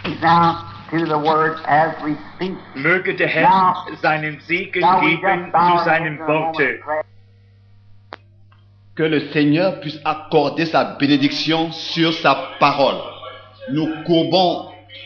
Now, to the word as we speak. Möge der Herr seinen Segen geben zu seinem Worte. Que le Seigneur puisse accorder sa bénédiction sur sa parole. Nous courbons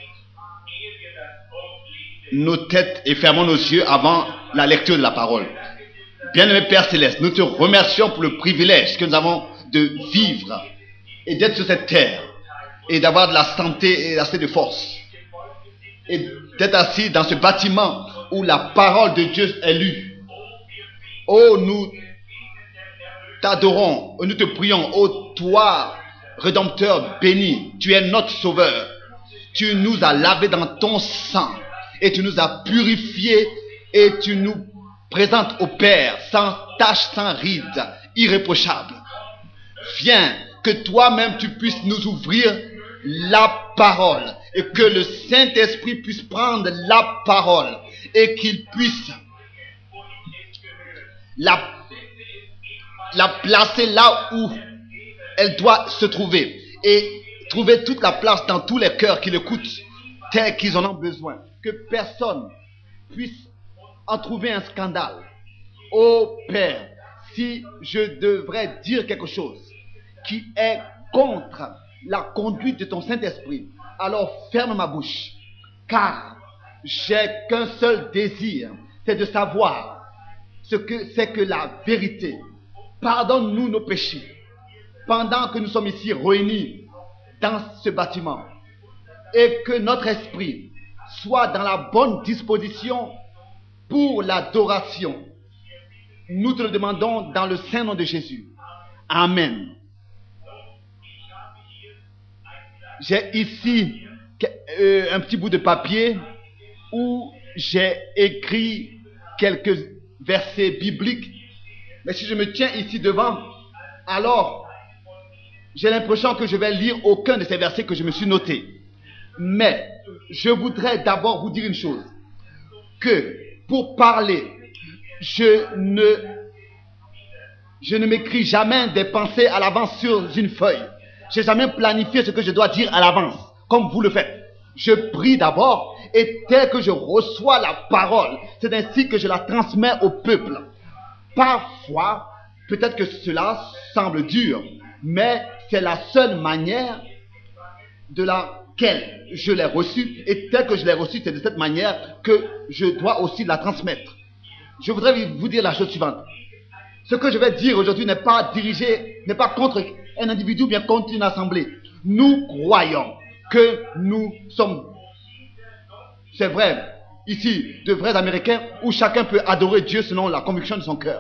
nos têtes et fermons nos yeux avant la lecture de la parole. Bien-aimé Père Céleste, nous te remercions pour le privilège que nous avons de vivre et d'être sur cette terre et d'avoir de la santé et assez de force et d'être assis dans ce bâtiment où la parole de Dieu est lue. Oh, nous t'adorons, nous te prions, ô toi, Rédempteur béni, tu es notre Sauveur. Tu nous as lavés dans ton sang et tu nous as purifiés et tu nous présentes au Père sans tache, sans ride, irréprochable. Viens, que toi-même tu puisses nous ouvrir la parole et que le Saint-Esprit puisse prendre la parole et qu'il puisse la placer là où elle doit se trouver et trouver toute la place dans tous les cœurs qui l'écoutent tel qu'ils en ont besoin. Que personne puisse en trouver un scandale. Ô Père, si je devrais dire quelque chose qui est contre la conduite de ton Saint-Esprit, alors ferme ma bouche, car j'ai qu'un seul désir, c'est de savoir ce que c'est que la vérité. Pardonne-nous nos péchés pendant que nous sommes ici réunis dans ce bâtiment et que notre esprit soit dans la bonne disposition pour l'adoration. Nous te le demandons dans le saint nom de Jésus. Amen. J'ai ici un petit bout de papier où j'ai écrit quelques versets bibliques. Mais si je me tiens ici devant, alors j'ai l'impression que je vais lire aucun de ces versets que je me suis noté. Mais je voudrais d'abord vous dire une chose. Que pour parler, je ne m'écris jamais des pensées à l'avance sur une feuille. Je n'ai jamais planifié ce que je dois dire à l'avance, comme vous le faites. Je prie d'abord et tel que je reçois la parole, c'est ainsi que je la transmets au peuple. Parfois, peut-être que cela semble dur, mais c'est la seule manière de laquelle je l'ai reçue, et tel que je l'ai reçue, c'est de cette manière que je dois aussi la transmettre. Je voudrais vous dire la chose suivante. Ce que je vais dire aujourd'hui n'est pas dirigé, n'est pas contre un individu ou bien contre une assemblée. Nous croyons que nous sommes, c'est vrai, ici, de vrais Américains où chacun peut adorer Dieu selon la conviction de son cœur.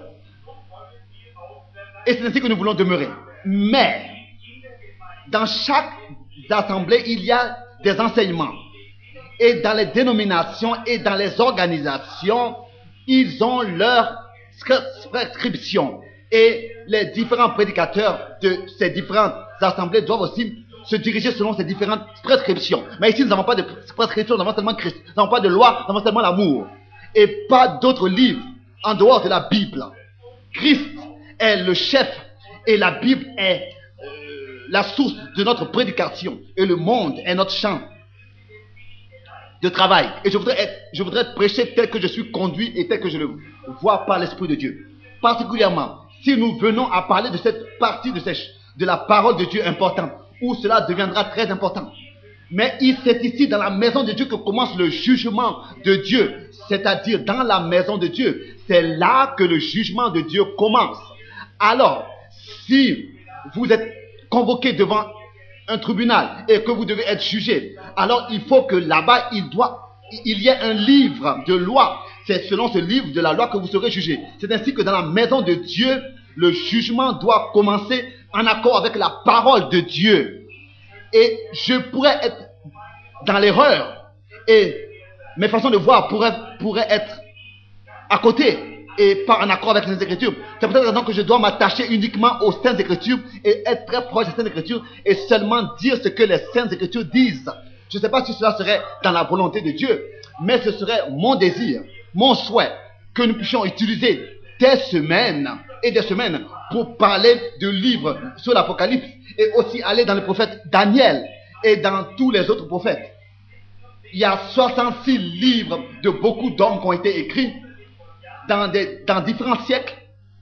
Et c'est ainsi que nous voulons demeurer. Mais, dans chaque assemblée, il y a des enseignements. Et dans les dénominations et dans les organisations, ils ont leurs prescriptions. Et les différents prédicateurs de ces différentes assemblées doivent aussi se diriger selon ces différentes prescriptions. Mais ici, nous n'avons pas de prescriptions, nous avons seulement Christ. Nous n'avons pas de loi, nous avons seulement l'amour. Et pas d'autres livres en dehors de la Bible. Christ est le chef et la Bible est la source de notre prédication. Et le monde est notre champ de travail. Et je voudrais prêcher tel que je suis conduit et tel que je le vois par l'Esprit de Dieu. Particulièrement, si nous venons à parler de cette partie de la parole de Dieu importante, où cela deviendra très important. Mais c'est ici, dans la maison de Dieu, que commence le jugement de Dieu. C'est-à-dire, dans la maison de Dieu. C'est là que le jugement de Dieu commence. Alors, si vous êtes convoqué devant un tribunal et que vous devez être jugé, alors il faut que là-bas, il y ait un livre de loi. C'est selon ce livre de la loi que vous serez jugé. C'est ainsi que dans la maison de Dieu, le jugement doit commencer en accord avec la parole de Dieu. Et je pourrais être dans l'erreur et mes façons de voir pourraient être à côté et pas en accord avec les Saintes Écritures. C'est pour cette raison que je dois m'attacher uniquement aux Saintes Écritures et être très proche des Saintes Écritures et seulement dire ce que les Saintes Écritures disent. Je ne sais pas si cela serait dans la volonté de Dieu, mais ce serait mon désir, mon souhait, que nous puissions utiliser des semaines et des semaines pour parler de livres sur l'Apocalypse et aussi aller dans le prophète Daniel et dans tous les autres prophètes. Il y a 66 livres de beaucoup d'hommes qui ont été écrits dans différents siècles.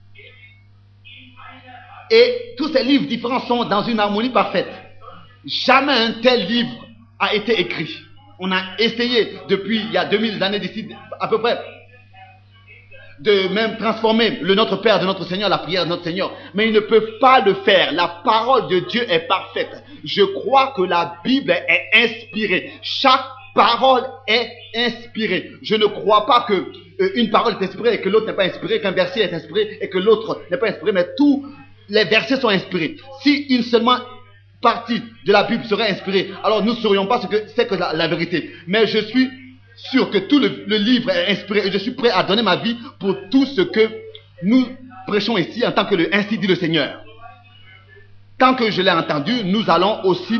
Et tous ces livres différents sont dans une harmonie parfaite. Jamais un tel livre a été écrit. On a essayé depuis il y a 2000 années d'ici à peu près de même transformer le Notre Père de notre Seigneur, la prière de notre Seigneur. Mais ils ne peuvent pas le faire. La parole de Dieu est parfaite. Je crois que la Bible est inspirée. Chaque parole est inspirée. Je ne crois pas que une parole est inspirée et que l'autre n'est pas inspirée, qu'un verset est inspiré et que l'autre n'est pas inspiré, mais tous les versets sont inspirés. Si une seulement partie de la Bible serait inspirée, alors nous ne saurions pas ce que c'est que la vérité. Mais je suis sûr que tout le livre est inspiré et je suis prêt à donner ma vie pour tout ce que nous prêchons ici en tant que ainsi dit le Seigneur. Tant que je l'ai entendu, nous allons aussi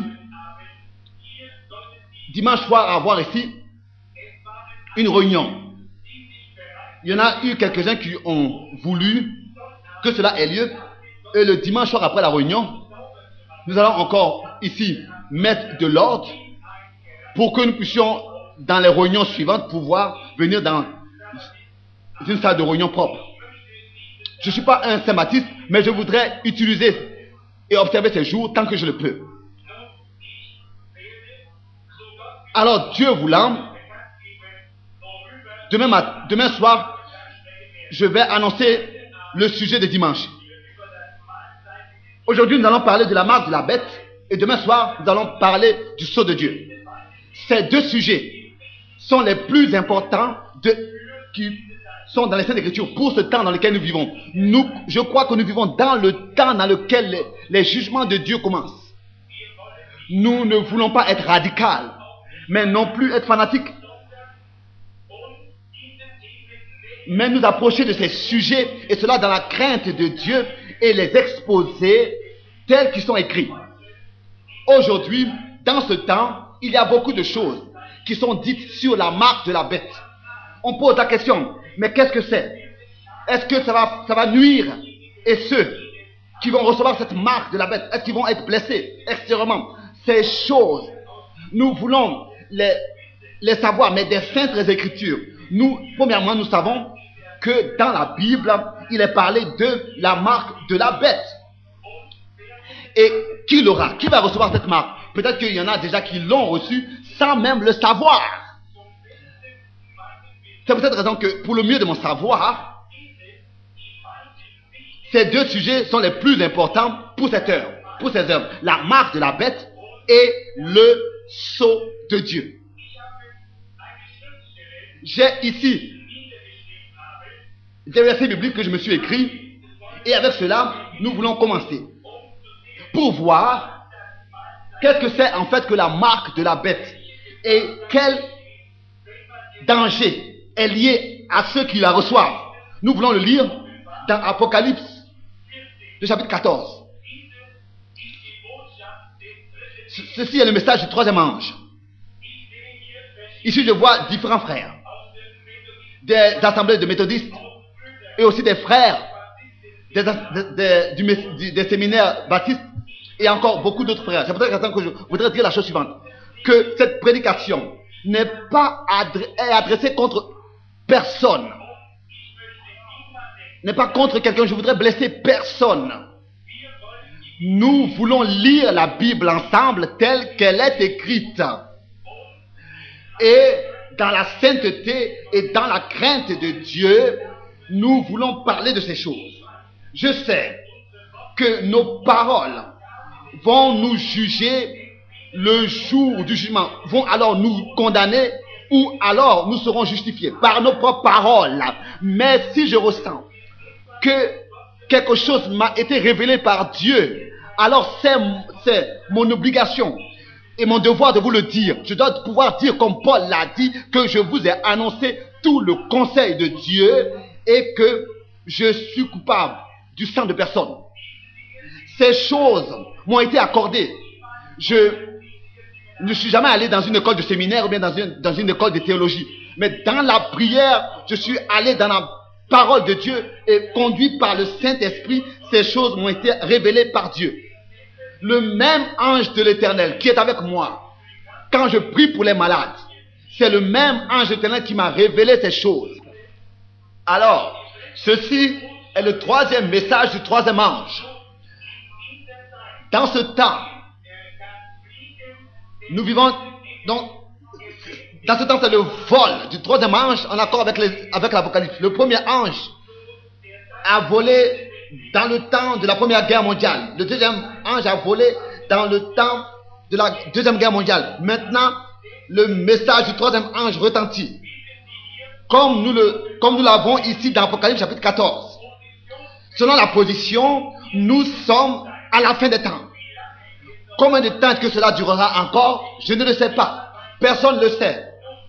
dimanche soir avoir ici une réunion. Il y en a eu quelques-uns qui ont voulu que cela ait lieu. Et le dimanche soir après la réunion, nous allons encore ici mettre de l'ordre pour que nous puissions, dans les réunions suivantes, pouvoir venir dans une salle de réunion propre. Je ne suis pas un saint-baptiste, mais je voudrais utiliser et observer ces jours tant que je le peux. Alors, Dieu voulant, demain soir, je vais annoncer le sujet de dimanche. Aujourd'hui, nous allons parler de la marque de la bête et demain soir, nous allons parler du sceau de Dieu. Ces deux sujets sont les plus importants qui sont dans les Saintes Écritures pour ce temps dans lequel nous vivons. Je crois que nous vivons dans le temps dans lequel les jugements de Dieu commencent. Nous ne voulons pas être radicaux, mais non plus être fanatiques. Mais nous approcher de ces sujets, et cela dans la crainte de Dieu, et les exposer tels qu'ils sont écrits. Aujourd'hui, dans ce temps, il y a beaucoup de choses qui sont dites sur la marque de la bête. On pose la question, mais qu'est-ce que c'est? Est-ce que ça va nuire? Et ceux qui vont recevoir cette marque de la bête, est-ce qu'ils vont être blessés extérieurement? Ces choses, nous voulons les savoir, mais des saintes écritures. Premièrement, nous savons que dans la Bible, il est parlé de la marque de la bête. Et qui l'aura? Qui va recevoir cette marque? Peut-être qu'il y en a déjà qui l'ont reçue sans même le savoir. C'est pour cette raison que, pour le mieux de mon savoir, ces deux sujets sont les plus importants pour cette heure, pour ces heures. La marque de la bête et le sceau de Dieu. J'ai ici des versets bibliques que je me suis écrits, et avec cela, nous voulons commencer pour voir qu'est-ce que c'est en fait que la marque de la bête et quel danger est lié à ceux qui la reçoivent. Nous voulons le lire dans Apocalypse, le chapitre 14. Ceci est le message du troisième ange. Ici, je vois différents frères, des assemblées de méthodistes et aussi des frères des séminaires baptistes et encore beaucoup d'autres frères. C'est pour ça que je voudrais dire la chose suivante, que cette prédication n'est pas adressée contre personne, n'est pas contre quelqu'un. Je voudrais blesser personne. Nous voulons lire la Bible ensemble telle qu'elle est écrite, et dans la sainteté et dans la crainte de Dieu, nous voulons parler de ces choses. Je sais que nos paroles vont nous juger le jour du jugement, vont alors nous condamner, ou alors nous serons justifiés par nos propres paroles. Mais si je ressens que quelque chose m'a été révélé par Dieu, alors c'est mon obligation et mon devoir de vous le dire. Je dois pouvoir dire, comme Paul l'a dit, que je vous ai annoncé tout le conseil de Dieu et que je suis coupable du sang de personne. Ces choses m'ont été accordées. Je ne suis jamais allé dans une école de séminaire ou bien dans une école de théologie. Mais dans la prière, je suis allé dans la parole de Dieu et conduit par le Saint-Esprit, ces choses m'ont été révélées par Dieu. Le même ange de l'Éternel qui est avec moi quand je prie pour les malades, c'est le même ange éternel qui m'a révélé ces choses. Alors, ceci est le troisième message du troisième ange. Dans ce temps, nous vivons donc, dans ce temps, c'est le vol du troisième ange en accord avec l'Apocalypse. Le premier ange a volé dans le temps de la Première Guerre mondiale. Le deuxième ange a volé dans le temps de la Deuxième Guerre mondiale. Maintenant, le message du troisième ange retentit. Comme nous l'avons ici dans Apocalypse chapitre 14. Selon la position, nous sommes à la fin des temps. Combien de temps que cela durera encore? Je ne le sais pas. Personne ne le sait.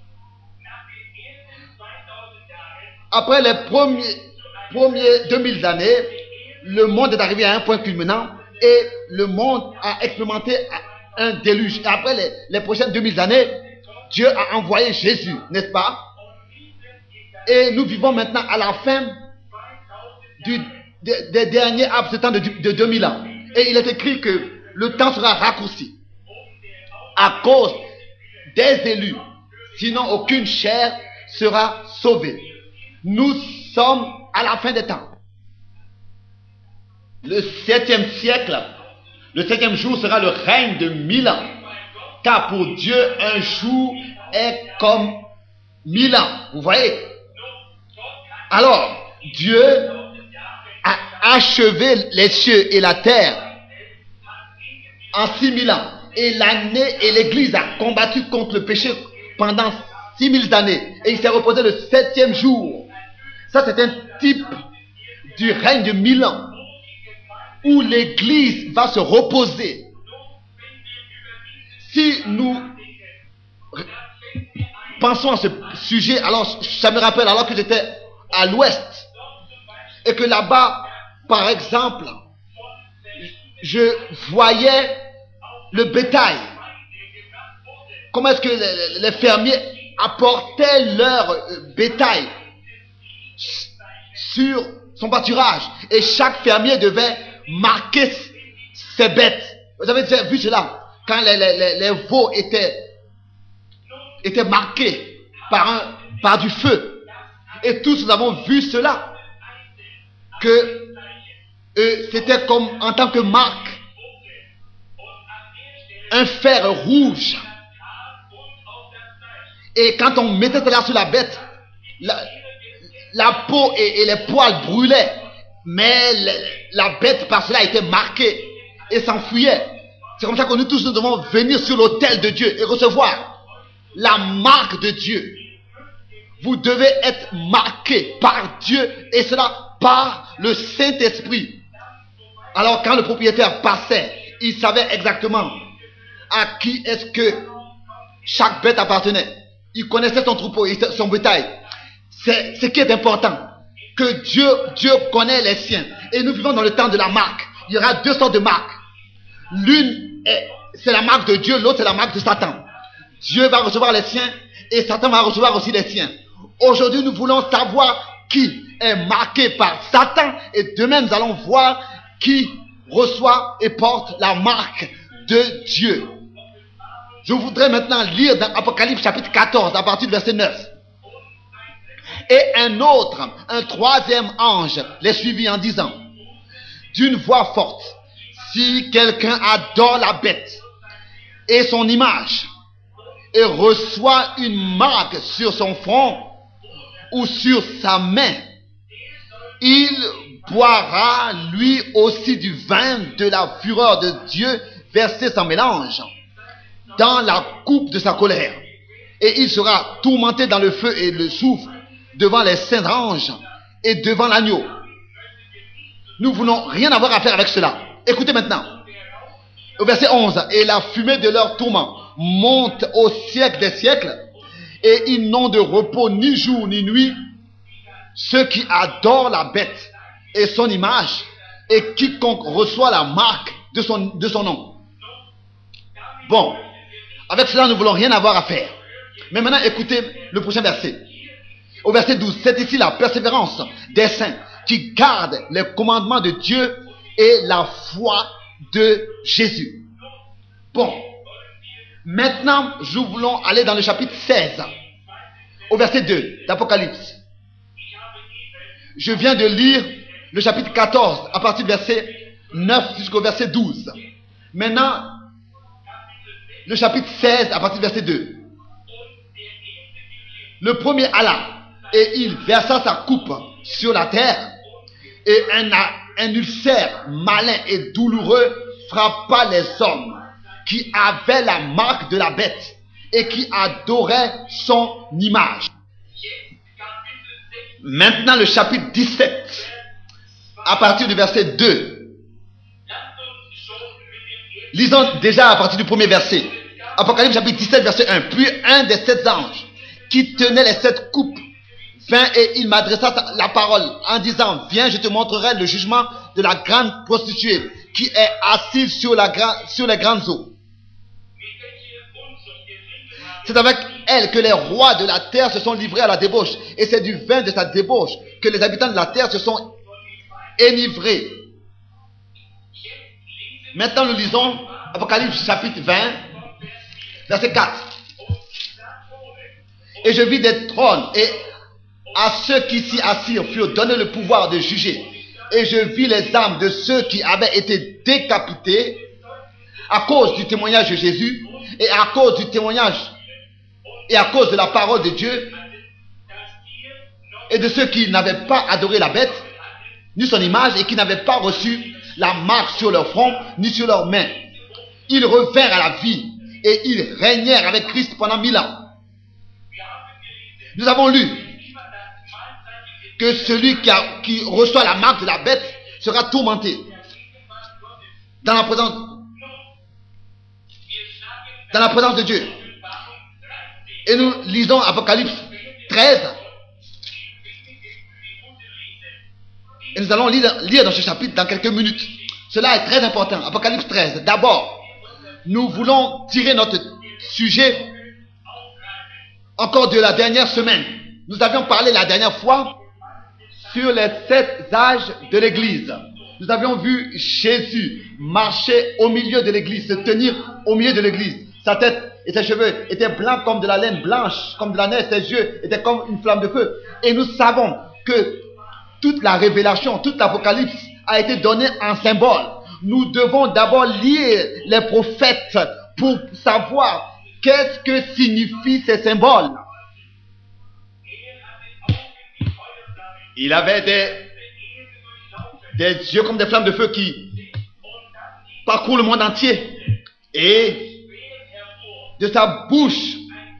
Après les premiers 2000 années, le monde est arrivé à un point culminant et le monde a expérimenté un déluge. Et après les prochaines 2000 années, Dieu a envoyé Jésus, n'est-ce pas? Et nous vivons maintenant à la fin des derniers absents de 2000 ans. Et il est écrit que le temps sera raccourci à cause des élus. Sinon, aucune chair sera sauvée. Nous sommes à la fin des temps. Le 7e siècle, le 7e jour sera le règne de 1000 ans. Car pour Dieu, un jour est comme 1000 ans. Vous voyez? Alors, Dieu a achevé les cieux et la terre en 6000 ans. Et l'année et l'Église a combattu contre le péché pendant 6000 années. Et il s'est reposé le 7e jour. Ça, c'est un type du règne de 1000 ans où l'Église va se reposer. Si nous pensons à ce sujet, alors ça me rappelle alors que j'étais à l'ouest et que là-bas, par exemple, je voyais le bétail. Comment est-ce que les fermiers apportaient leur bétail sur son pâturage et chaque fermier devait marquer ses bêtes. Vous avez déjà vu cela quand les veaux étaient marqués par du feu. Et tous nous avons vu cela, que c'était comme en tant que marque un fer rouge. Et quand on mettait cela sur la bête, la peau et les poils brûlaient, mais la bête par cela était marquée et s'enfuyait. C'est comme ça que nous tous nous devons venir sur l'autel de Dieu et recevoir la marque de Dieu. Vous devez être marqué par Dieu et cela par le Saint-Esprit. Alors quand le propriétaire passait, il savait exactement à qui est-ce que chaque bête appartenait. Il connaissait son troupeau et son bétail. C'est ce qui est important. Que Dieu connaît les siens. Et nous vivons dans le temps de la marque. Il y aura deux sortes de marques. L'une, c'est la marque de Dieu, l'autre, c'est la marque de Satan. Dieu va recevoir les siens et Satan va recevoir aussi les siens. Aujourd'hui, nous voulons savoir qui est marqué par Satan et demain, nous allons voir qui reçoit et porte la marque de Dieu. Je voudrais maintenant lire dans Apocalypse chapitre 14 à partir du verset 9. Et un troisième ange les suivit en disant d'une voix forte: si quelqu'un adore la bête et son image et reçoit une marque sur son front ou sur sa main, il boira lui aussi du vin de la fureur de Dieu versé sans mélange dans la coupe de sa colère. Et il sera tourmenté dans le feu et le soufre devant les saints anges et devant l'agneau. Nous voulons rien avoir à faire avec cela. Écoutez maintenant. Au verset 11. Et la fumée de leur tourment monte au siècle des siècles, et ils n'ont de repos ni jour ni nuit, ceux qui adorent la bête et son image, et quiconque reçoit la marque de son nom. Bon, avec cela, nous ne voulons rien avoir à faire. Mais maintenant, écoutez le prochain verset. Au verset 12, c'est ici la persévérance des saints qui gardent les commandements de Dieu et la foi de Jésus. Bon, Maintenant, nous voulons aller dans le chapitre 16, au verset 2 d'Apocalypse. Je viens de lire le chapitre 14, à partir du verset 9 jusqu'au verset 12. Maintenant, le chapitre 16, à partir du verset 2. Le premier alla, et il versa sa coupe sur la terre, et un ulcère malin et douloureux frappa les hommes qui avaient la marque de la bête et qui adoraient son image. Maintenant le chapitre 17, à partir du verset 2. Lisons déjà à partir du premier verset. Apocalypse chapitre 17, verset 1. Puis un des 7 anges qui tenait les 7 coupes vint et il m'adressa la parole en disant: viens, je te montrerai le jugement de la grande prostituée qui est assise sur les grandes eaux. C'est avec elle que les rois de la terre se sont livrés à la débauche, et c'est du vin de sa débauche que les habitants de la terre se sont enivrés. Maintenant nous lisons Apocalypse chapitre 20, verset 4. Et je vis des trônes, et à ceux qui s'y assirent furent donné le pouvoir de juger. Et je vis les âmes de ceux qui avaient été décapités à cause du témoignage de Jésus, et à cause du témoignage et à cause de la parole de Dieu, et de ceux qui n'avaient pas adoré la bête ni son image, et qui n'avaient pas reçu la marque sur leur front ni sur leurs mains. Ils revinrent à la vie, et ils régnèrent avec Christ pendant 1000 ans. Nous avons lu que celui qui reçoit la marque de la bête sera tourmenté dans la présence de Dieu. Et nous lisons Apocalypse 13. Et nous allons lire dans ce chapitre dans quelques minutes. Cela est très important. Apocalypse 13. D'abord, nous voulons tirer notre sujet encore de la dernière semaine. Nous avions parlé la dernière fois sur les 7 âges de l'Église. Nous avions vu Jésus marcher au milieu de l'Église, se tenir au milieu de l'Église. Sa tête et ses cheveux étaient blancs comme de la laine blanche, comme de la neige. Ses yeux étaient comme une flamme de feu. Et nous savons que toute la révélation, toute l'Apocalypse a été donnée en symbole. Nous devons d'abord lire les prophètes pour savoir qu'est-ce que signifient ces symboles. Il avait des yeux comme des flammes de feu qui parcourent le monde entier. Et de sa bouche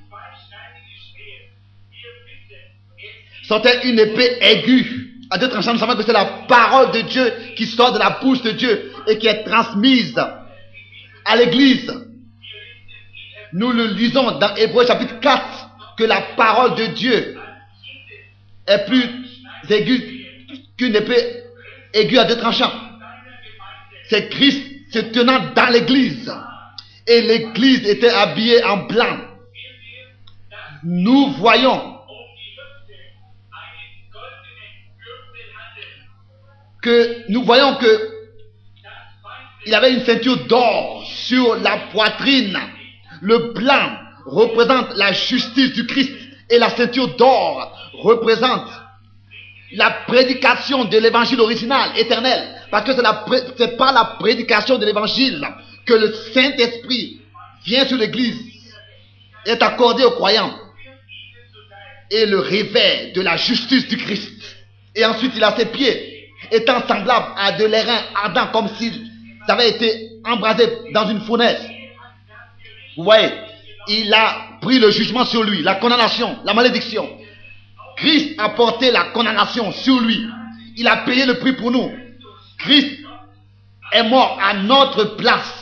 sortait une épée aiguë à 2 tranchants. Nous savons que c'est la parole de Dieu qui sort de la bouche de Dieu et qui est transmise à l'Église. Nous le lisons dans Hébreux chapitre 4 que la parole de Dieu est plus aiguë qu'une épée aiguë à 2 tranchants. C'est Christ se tenant dans l'Église. Et l'Église était habillée en blanc. Nous voyons que il avait une ceinture d'or sur la poitrine. Le blanc représente la justice du Christ et la ceinture d'or représente la prédication de l'évangile original, éternel. Parce que c'est par la prédication de l'évangile que le Saint-Esprit vient sur l'Église, est accordé aux croyants, et le réveil de la justice du Christ. Et ensuite il a ses pieds étant semblables à de l'airain ardent, comme s'ils avaient été embrasés dans une fournaise. Vous voyez, il a pris le jugement sur lui, la condamnation, la malédiction. Christ a porté la condamnation sur lui. Il a payé le prix pour nous. Christ est mort à notre place.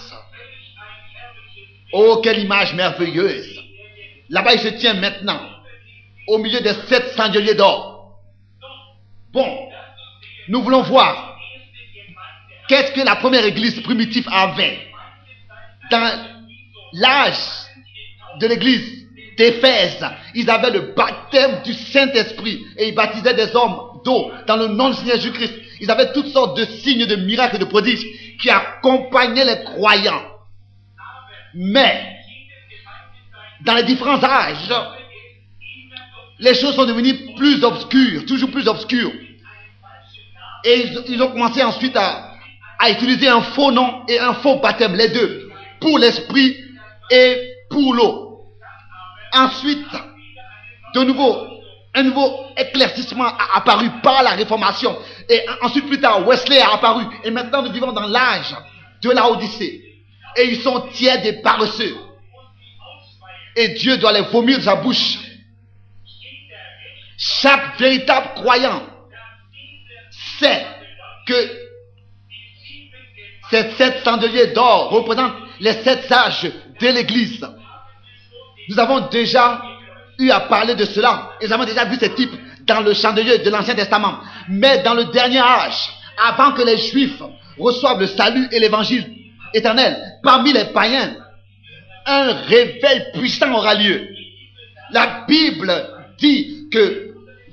Oh, quelle image merveilleuse. Là-bas, il se tient maintenant au milieu des 7 chandeliers d'or. Bon, nous voulons voir qu'est-ce que la première église primitive avait. Dans l'âge de l'église d'Éphèse, ils avaient le baptême du Saint-Esprit et ils baptisaient des hommes d'eau dans le nom du Seigneur Jésus-Christ. Ils avaient toutes sortes de signes, de miracles et de prodiges qui accompagnaient les croyants. Mais dans les différents âges, les choses sont devenues plus obscures, toujours plus obscures. Et ils ont commencé ensuite à utiliser un faux nom et un faux baptême, les deux, pour l'esprit et pour l'eau. Ensuite, un nouveau éclaircissement a apparu par la Réformation. Et ensuite, plus tard, Wesley a apparu. Et maintenant, nous vivons dans l'âge de la Odyssée. Et ils sont tièdes et paresseux. Et Dieu doit les vomir de sa bouche. Chaque véritable croyant sait que ces 7 chandeliers d'or représentent les 7 sages de l'Église. Nous avons déjà eu à parler de cela. Et nous avons déjà vu ces types dans le chandelier de l'Ancien Testament. Mais dans le dernier âge, avant que les Juifs reçoivent le salut et l'évangile éternel, parmi les païens, un réveil puissant aura lieu. La Bible dit que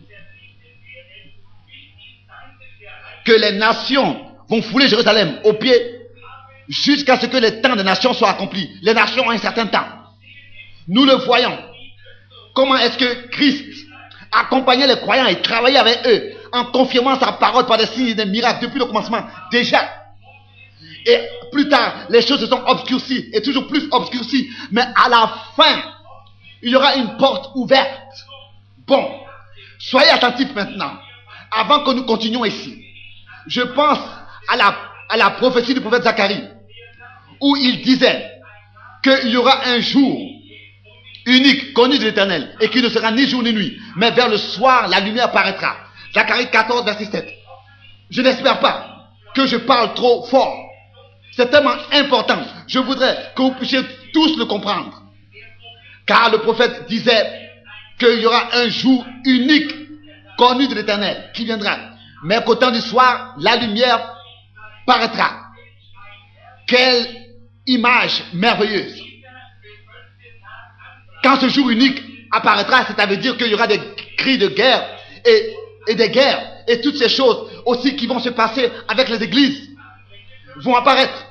les nations vont fouler Jérusalem aux pieds jusqu'à ce que les temps des nations soient accomplis. Les nations ont un certain temps. Nous le voyons. Comment est-ce que Christ accompagnait les croyants et travaillait avec eux en confirmant sa parole par des signes et des miracles depuis le commencement déjà. Et plus tard, les choses se sont obscurcies et toujours plus obscurcies. Mais à la fin, il y aura une porte ouverte. Bon, soyez attentifs maintenant. Avant que nous continuions ici, je pense à la prophétie du prophète Zacharie, où il disait qu'il y aura un jour unique, connu de l'Éternel, et qui ne sera ni jour ni nuit, mais vers le soir, la lumière paraîtra. Zacharie 14, verset 7. Je n'espère pas que je parle trop fort. C'est tellement important. Je voudrais que vous puissiez tous le comprendre. Car le prophète disait qu'il y aura un jour unique, connu de l'Éternel, qui viendra. Mais qu'au temps du soir, la lumière paraîtra. Quelle image merveilleuse. Quand ce jour unique apparaîtra, ça veut dire qu'il y aura des cris de guerre et des guerres. Et toutes ces choses aussi qui vont se passer avec les églises vont apparaître.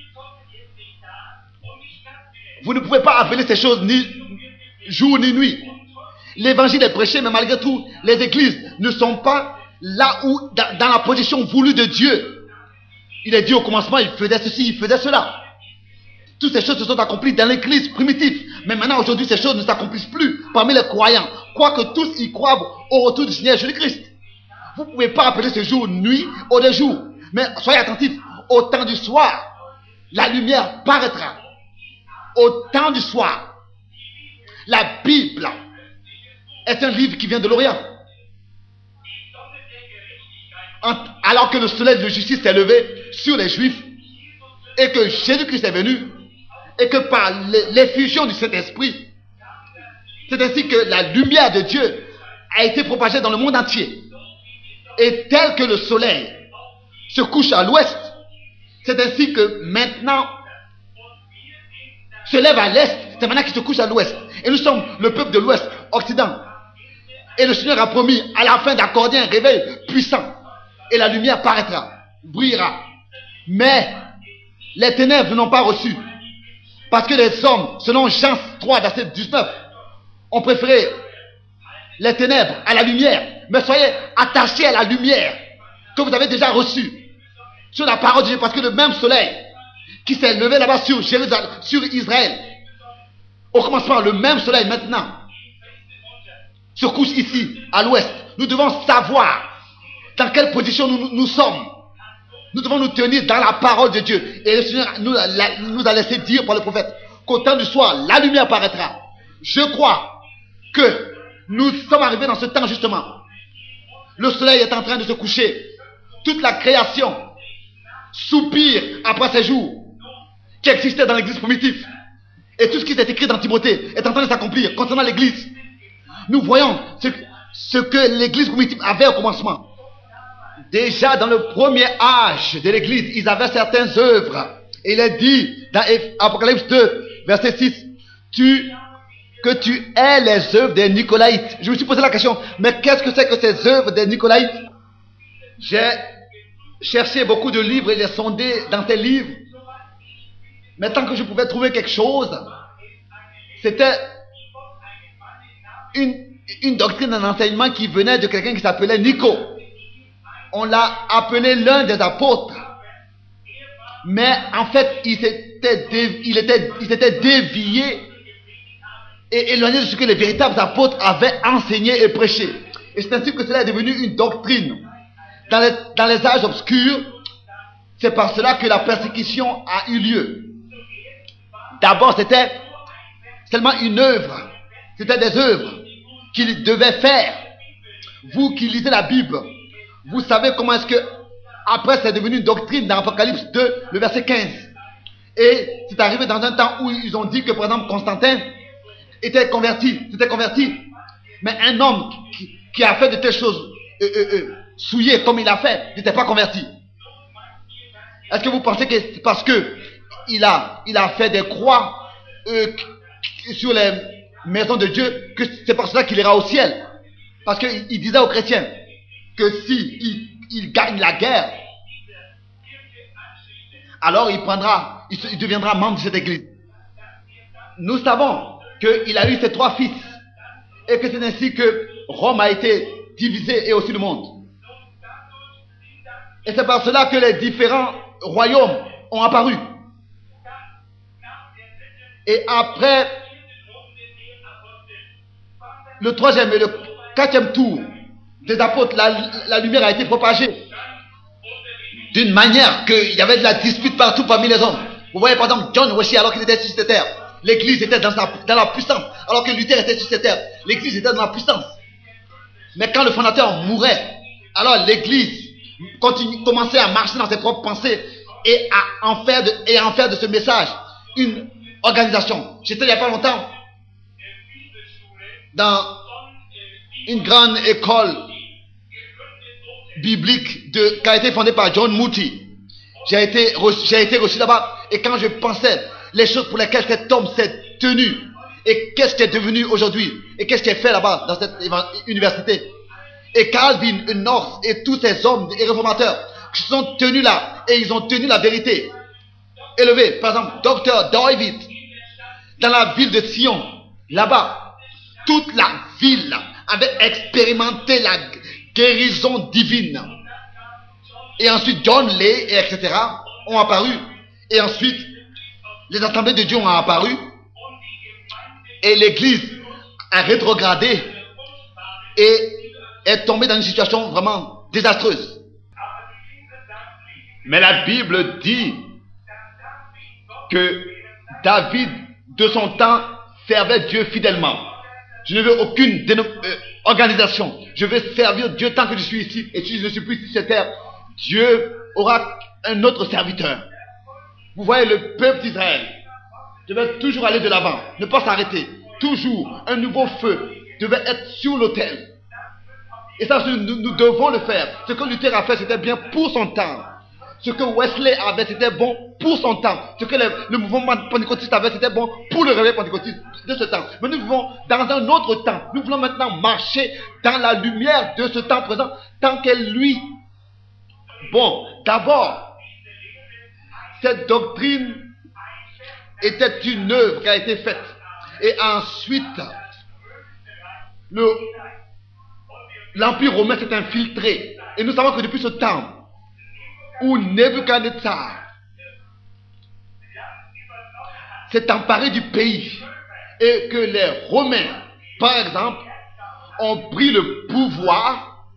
Vous ne pouvez pas appeler ces choses ni jour ni nuit. L'évangile est prêché, mais malgré tout, les églises ne sont pas là où, dans la position voulue de Dieu. Il est dit au commencement, il faisait ceci, il faisait cela. Toutes ces choses se sont accomplies dans l'église primitive. Mais maintenant, aujourd'hui, ces choses ne s'accomplissent plus parmi les croyants. Quoique tous y croient au retour du Seigneur Jésus-Christ. Vous ne pouvez pas appeler ce jour nuit ou des jours. Mais soyez attentifs. Au temps du soir, la lumière paraîtra. Au temps du soir, la Bible est un livre qui vient de l'Orient. Alors que le soleil de justice s'est levé sur les Juifs et que Jésus-Christ est venu et que par l'effusion du Saint-Esprit, c'est ainsi que la lumière de Dieu a été propagée dans le monde entier. Et tel que le soleil se couche à l'ouest, c'est ainsi que maintenant se lève à l'est, c'est maintenant qu'il se couche à l'ouest. Et nous sommes le peuple de l'ouest, Occident. Et le Seigneur a promis à la fin d'accorder un réveil puissant. Et la lumière paraîtra, brillera. Mais les ténèbres n'ont pas reçu. Parce que les hommes, selon Jean 3, verset 19, ont préféré les ténèbres à la lumière. Mais soyez attachés à la lumière que vous avez déjà reçue. Sur la parole de Dieu, parce que le même soleil qui s'est levé là-bas sur Jérusalem, sur Israël, au commencement, le même soleil maintenant se couche ici, à l'ouest. Nous devons savoir dans quelle position nous sommes. Nous devons nous tenir dans la parole de Dieu. Et le Seigneur nous a laissé dire par le prophète qu'au temps du soir, la lumière paraîtra. Je crois que nous sommes arrivés dans ce temps justement. Le soleil est en train de se coucher. Toute la création soupire après ces jours qui existaient dans l'église primitive. Et tout ce qui est écrit dans Timothée est en train de s'accomplir concernant l'église. Nous voyons ce que l'église primitive avait au commencement. Déjà dans le premier âge de l'église, ils avaient certaines œuvres. Et il est dit dans Apocalypse 2, verset 6, que tu es les œuvres des Nicolaïtes. Je me suis posé la question, mais qu'est-ce que c'est que ces œuvres des Nicolaïtes? J'ai cherché beaucoup de livres et j'ai sondé dans ces livres. Mais tant que je pouvais trouver quelque chose, c'était une doctrine, un enseignement qui venait de quelqu'un qui s'appelait Nico. On l'a appelé l'un des apôtres. Mais en fait, il s'était dévié et éloigné de ce que les véritables apôtres avaient enseigné et prêché. Et c'est ainsi que cela est devenu une doctrine. Dans les âges obscurs, c'est par cela que la persécution a eu lieu. D'abord, c'était seulement une œuvre. C'était des œuvres qu'il devait faire. Vous qui lisez la Bible, vous savez comment est-ce que après c'est devenu une doctrine dans Apocalypse 2, le verset 15. Et c'est arrivé dans un temps où ils ont dit que par exemple Constantin s'était converti. Mais un homme qui a fait de telles choses souillées comme il a fait, n'était pas converti. Est-ce que vous pensez que c'est parce que il a fait des croix sur les maisons de Dieu que c'est pour cela qu'il ira au ciel? Parce qu'il disait aux chrétiens que si il gagne la guerre, alors il deviendra membre de cette église. Nous savons qu'il a eu ses 3 fils et que c'est ainsi que Rome a été divisée et aussi le monde. Et c'est par cela que les différents royaumes ont apparu. Et après le 3e et le 4e tour des apôtres, la lumière a été propagée d'une manière qu'il y avait de la dispute partout parmi les hommes. Vous voyez par exemple John Wesley, alors qu'il était sur cette terre, l'église était dans la puissance. Alors que Luther était sur cette terre, l'église était dans la puissance. Mais quand le fondateur mourait, alors l'église commençait à marcher dans ses propres pensées et à en faire de ce message une organisation. J'étais il n'y a pas longtemps dans une grande école biblique qui a été fondée par John Moody. J'ai été reçu là-bas, et quand je pensais les choses pour lesquelles cet homme s'est tenu et qu'est-ce qui est devenu aujourd'hui et qu'est-ce qui est fait là-bas dans cette université, et Calvin, North et tous ces hommes et réformateurs qui se sont tenus là et ils ont tenu la vérité élevée. Par exemple, Dr. David dans la ville de Sion, là-bas, toute la ville avait expérimenté la guérison divine. Et ensuite John Lay et etc. ont apparu. Et ensuite les assemblées de Dieu ont apparu. Et l'église a rétrogradé et est tombée dans une situation vraiment désastreuse. Mais la Bible dit que David de son temps servait Dieu fidèlement. Je ne veux aucune organisation. Je veux servir Dieu tant que je suis ici. Et si je ne suis plus ici sur cette terre, Dieu aura un autre serviteur. Vous voyez, le peuple d'Israël devait toujours aller de l'avant, ne pas s'arrêter. Toujours un nouveau feu devait être sur l'autel. Et ça, nous devons le faire. Ce que Luther a fait, c'était bien pour son temps. Ce que Wesley avait, c'était bon pour son temps. Ce que le mouvement pentecôtiste avait, c'était bon pour le réveil pentecôtiste de ce temps. Mais nous vivons dans un autre temps. Nous voulons maintenant marcher dans la lumière de ce temps présent, tant qu'elle lui. Bon, d'abord, cette doctrine était une œuvre qui a été faite. Et ensuite, l'Empire romain s'est infiltré. Et nous savons que depuis ce temps, où Nebuchadnezzar s'est emparé du pays et que les Romains, par exemple, ont pris le pouvoir,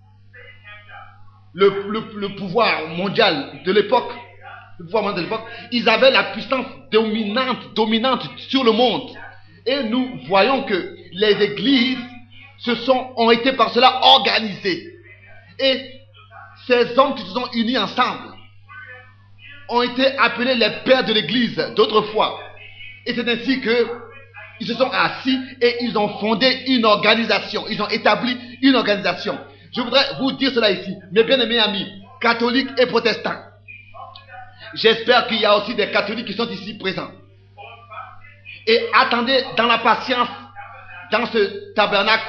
le pouvoir mondial de l'époque, ils avaient la puissance dominante sur le monde. Et nous voyons que les églises ont été par cela organisées. Et ces hommes qui se sont unis ensemble ont été appelés les pères de l'église d'autrefois. Et c'est ainsi qu'ils se sont assis et ils ont fondé une organisation. Ils ont établi une organisation. Je voudrais vous dire cela ici, mes bien-aimés amis, catholiques et protestants. J'espère qu'il y a aussi des catholiques qui sont ici présents. Et attendez dans la patience, dans ce tabernacle.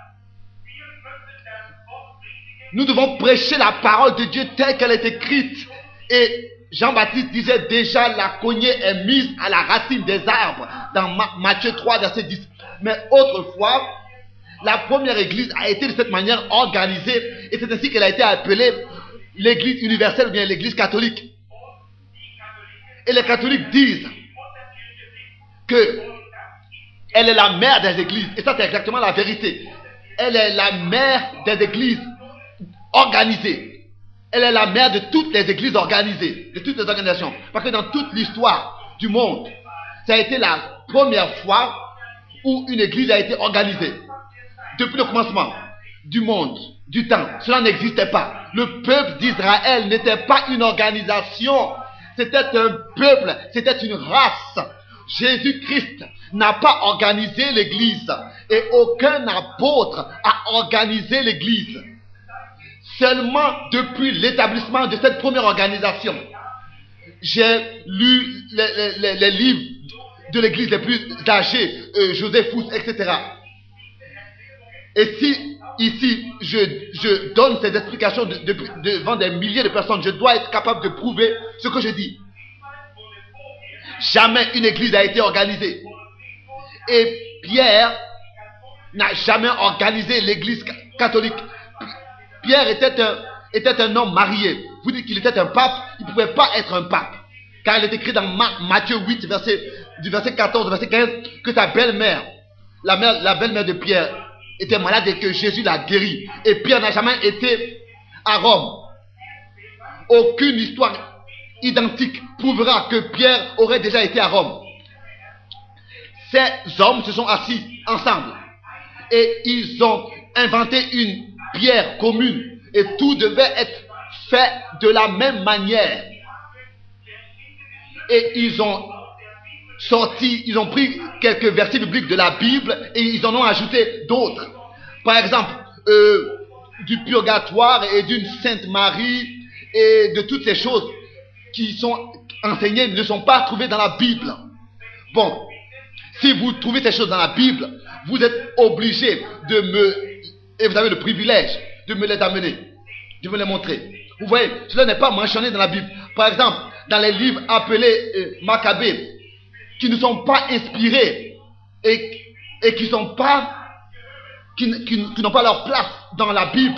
Nous devons prêcher la parole de Dieu telle qu'elle est écrite. Et Jean-Baptiste disait déjà, la cognée est mise à la racine des arbres dans Matthieu 3, verset 10. Mais autrefois, La première église a été de cette manière organisée et c'est ainsi qu'elle a été appelée l'église universelle ou bien l'église catholique. Et les catholiques disent que elle est la mère des églises. Et ça, c'est exactement la vérité. Elle est la mère des églises organisées. Elle est la mère de toutes les églises organisées, de toutes les organisations. Parce que dans toute l'histoire du monde, ça a été la première fois où une église a été organisée. Depuis le commencement du monde, du temps, cela n'existait pas. Le peuple d'Israël n'était pas une organisation. C'était un peuple, c'était une race. Jésus-Christ n'a pas organisé l'église et aucun apôtre a organisé l'église. Seulement depuis l'établissement de cette première organisation, j'ai lu les livres de l'église les plus âgés, Joseph Fous, etc. Et si ici je donne ces explications devant des milliers de personnes, je dois être capable de prouver ce que je dis. Jamais une église a été organisée. Et Pierre n'a jamais organisé l'église catholique. Pierre était un homme marié. Vous dites qu'il était un pape, il ne pouvait pas être un pape. Car il est écrit dans Matthieu 8, du verset 14 au verset 15, que ta belle-mère, la belle-mère de Pierre, était malade et que Jésus l'a guérie. Et Pierre n'a jamais été à Rome. Aucune histoire identique prouvera que Pierre aurait déjà été à Rome. Ces hommes se sont assis ensemble et ils ont inventé une pierre commune et tout devait être fait de la même manière. Et ils ont pris quelques versets bibliques de la Bible et ils en ont ajouté d'autres. Par exemple, du purgatoire et d'une Sainte Marie et de toutes ces choses qui sont enseignées ne sont pas trouvées dans la Bible. Bon, si vous trouvez ces choses dans la Bible, vous êtes obligé et vous avez le privilège de me les amener, de me les montrer. Vous voyez, cela n'est pas mentionné dans la Bible. Par exemple, dans les livres appelés Maccabées, qui ne sont pas inspirés et qui n'ont pas leur place dans la Bible.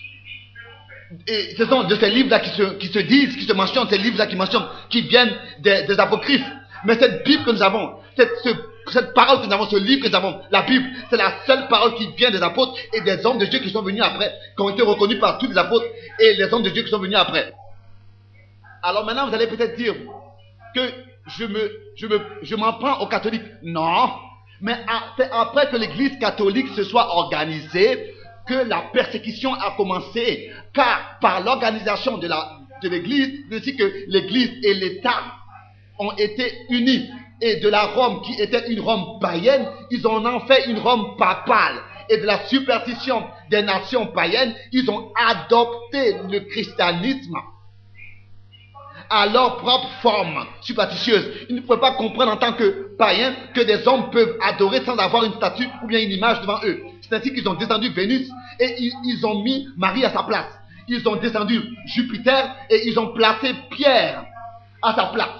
Et ce sont de ces livres-là qui se mentionnent, ces livres-là qui viennent des apocryphes. Mais cette Bible que nous avons, cette parole que nous avons, ce livre que nous avons, la Bible, c'est la seule parole qui vient des apôtres et des hommes de Dieu qui sont venus après, qui ont été reconnus par tous les apôtres et les hommes de Dieu qui sont venus après. Alors maintenant, vous allez peut-être dire que je m'en prends aux catholiques. Non, mais c'est après que l'église catholique se soit organisée que la persécution a commencé. Car par l'organisation de l'église, ainsi que l'église et l'État ont été unis. Et de la Rome qui était une Rome païenne, ils en fait une Rome papale. Et de la superstition des nations païennes, ils ont adopté le christianisme à leur propre forme superstitieuse. Ils ne pouvaient pas comprendre en tant que païens que des hommes peuvent adorer sans avoir une statue ou bien une image devant eux. C'est ainsi qu'ils ont descendu Vénus et ils ont mis Marie à sa place. Ils ont descendu Jupiter et ils ont placé Pierre à sa place.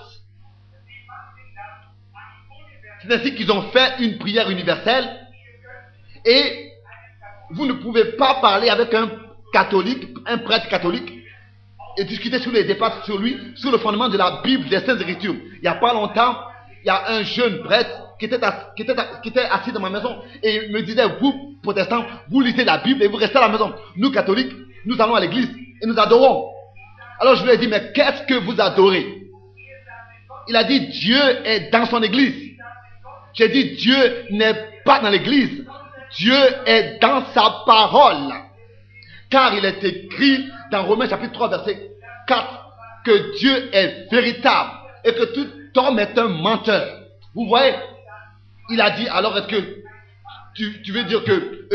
C'est ainsi qu'ils ont fait une prière universelle et vous ne pouvez pas parler avec un catholique, un prêtre catholique et discuter sur les débats sur lui, sur le fondement de la Bible, des Saintes Écritures. Il n'y a pas longtemps, il y a un jeune prêtre qui était assis dans ma maison et il me disait, vous, protestants, vous lisez la Bible et vous restez à la maison. Nous, catholiques, nous allons à l'église et nous adorons. Alors je lui ai dit, mais qu'est-ce que vous adorez? Il a dit, Dieu est dans son église. J'ai dit, Dieu n'est pas dans l'église. Dieu est dans sa parole. Car il est écrit dans Romains chapitre 3 verset 4 que Dieu est véritable et que tout homme est un menteur. Vous voyez? Il a dit, alors est-ce que tu veux dire que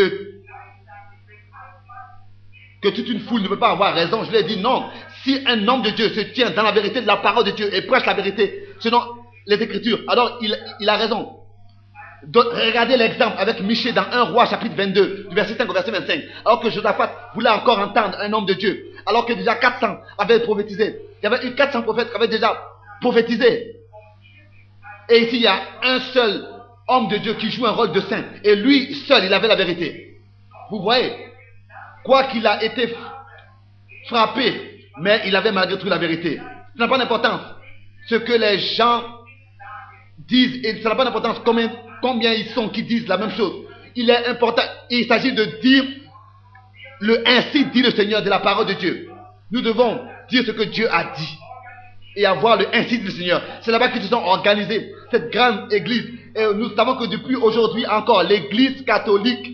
toute une foule ne peut pas avoir raison? Je lui ai dit non. Si un homme de Dieu se tient dans la vérité de la parole de Dieu et prêche la vérité selon les Écritures, alors il a raison. Regardez l'exemple avec Michée dans 1 Roi chapitre 22 du verset 5 au verset 25. Alors que Josaphat voulait encore entendre un homme de Dieu, alors que déjà 400 avaient prophétisé. Il y avait eu 400 prophètes qui avaient déjà prophétisé. Et ici il y a un seul homme de Dieu qui joue un rôle de saint. Et lui seul, il avait la vérité. Vous voyez, quoi qu'il a été frappé, mais il avait malgré tout la vérité. Ça n'a pas d'importance ce que les gens disent, et ça n'a pas d'importance combien ils sont qui disent la même chose. Il est important, il s'agit de dire le ainsi dit le Seigneur de la parole de Dieu. Nous devons dire ce que Dieu a dit et avoir le ainsi dit le Seigneur. C'est là-bas qu'ils se sont organisés, cette grande église. Et nous savons que depuis aujourd'hui encore, l'église catholique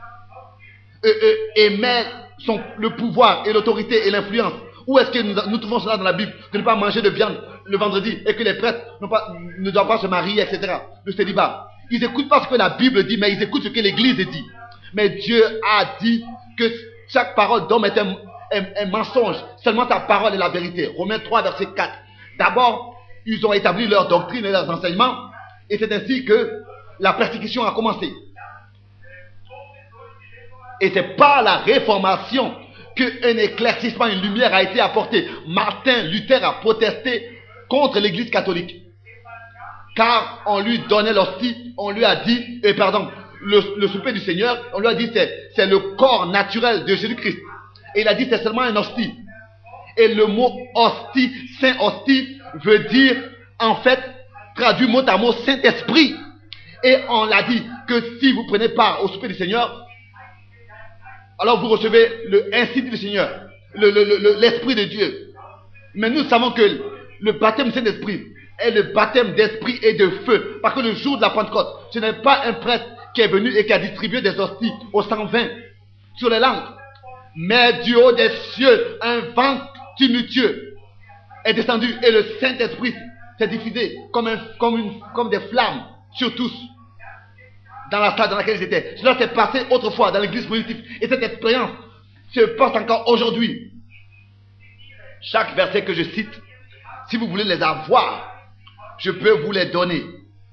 émet le pouvoir et l'autorité et l'influence. Où est-ce que nous trouvons cela dans la Bible? De ne pas manger de viande le vendredi et que les prêtres ne doivent pas se marier, etc. Le célibat. Ils n'écoutent pas ce que la Bible dit, mais ils écoutent ce que l'Église dit. Mais Dieu a dit que chaque parole d'homme est un mensonge. Seulement sa parole est la vérité. Romains 3, verset 4. D'abord, ils ont établi leur doctrine et leurs enseignements. Et c'est ainsi que la persécution a commencé. Et c'est par la réformation qu'un éclaircissement, une lumière a été apportée. Martin Luther a protesté contre l'Église catholique. Car on lui donnait l'hostie, on lui a dit, le souper du Seigneur, on lui a dit c'est le corps naturel de Jésus-Christ. Et il a dit c'est seulement un hostie. Et le mot hostie, saint hostie, veut dire, en fait, traduit mot à mot, Saint-Esprit. Et on l'a dit que si vous prenez part au souper du Seigneur, alors vous recevez le ainsi dit le Seigneur, l'Esprit de Dieu. Mais nous savons que le baptême Saint-Esprit est le baptême d'esprit et de feu. Parce que le jour de la Pentecôte, ce n'est pas un prêtre qui est venu et qui a distribué des hosties aux 120 sur les langues. Mais du haut des cieux, un vent tumultueux est descendu et le Saint-Esprit s'est diffusé comme des flammes sur tous. Dans la salle dans laquelle ils étaient. Cela s'est passé autrefois dans l'église primitive. Et cette expérience se passe encore aujourd'hui. Chaque verset que je cite, si vous voulez les avoir, je peux vous les donner.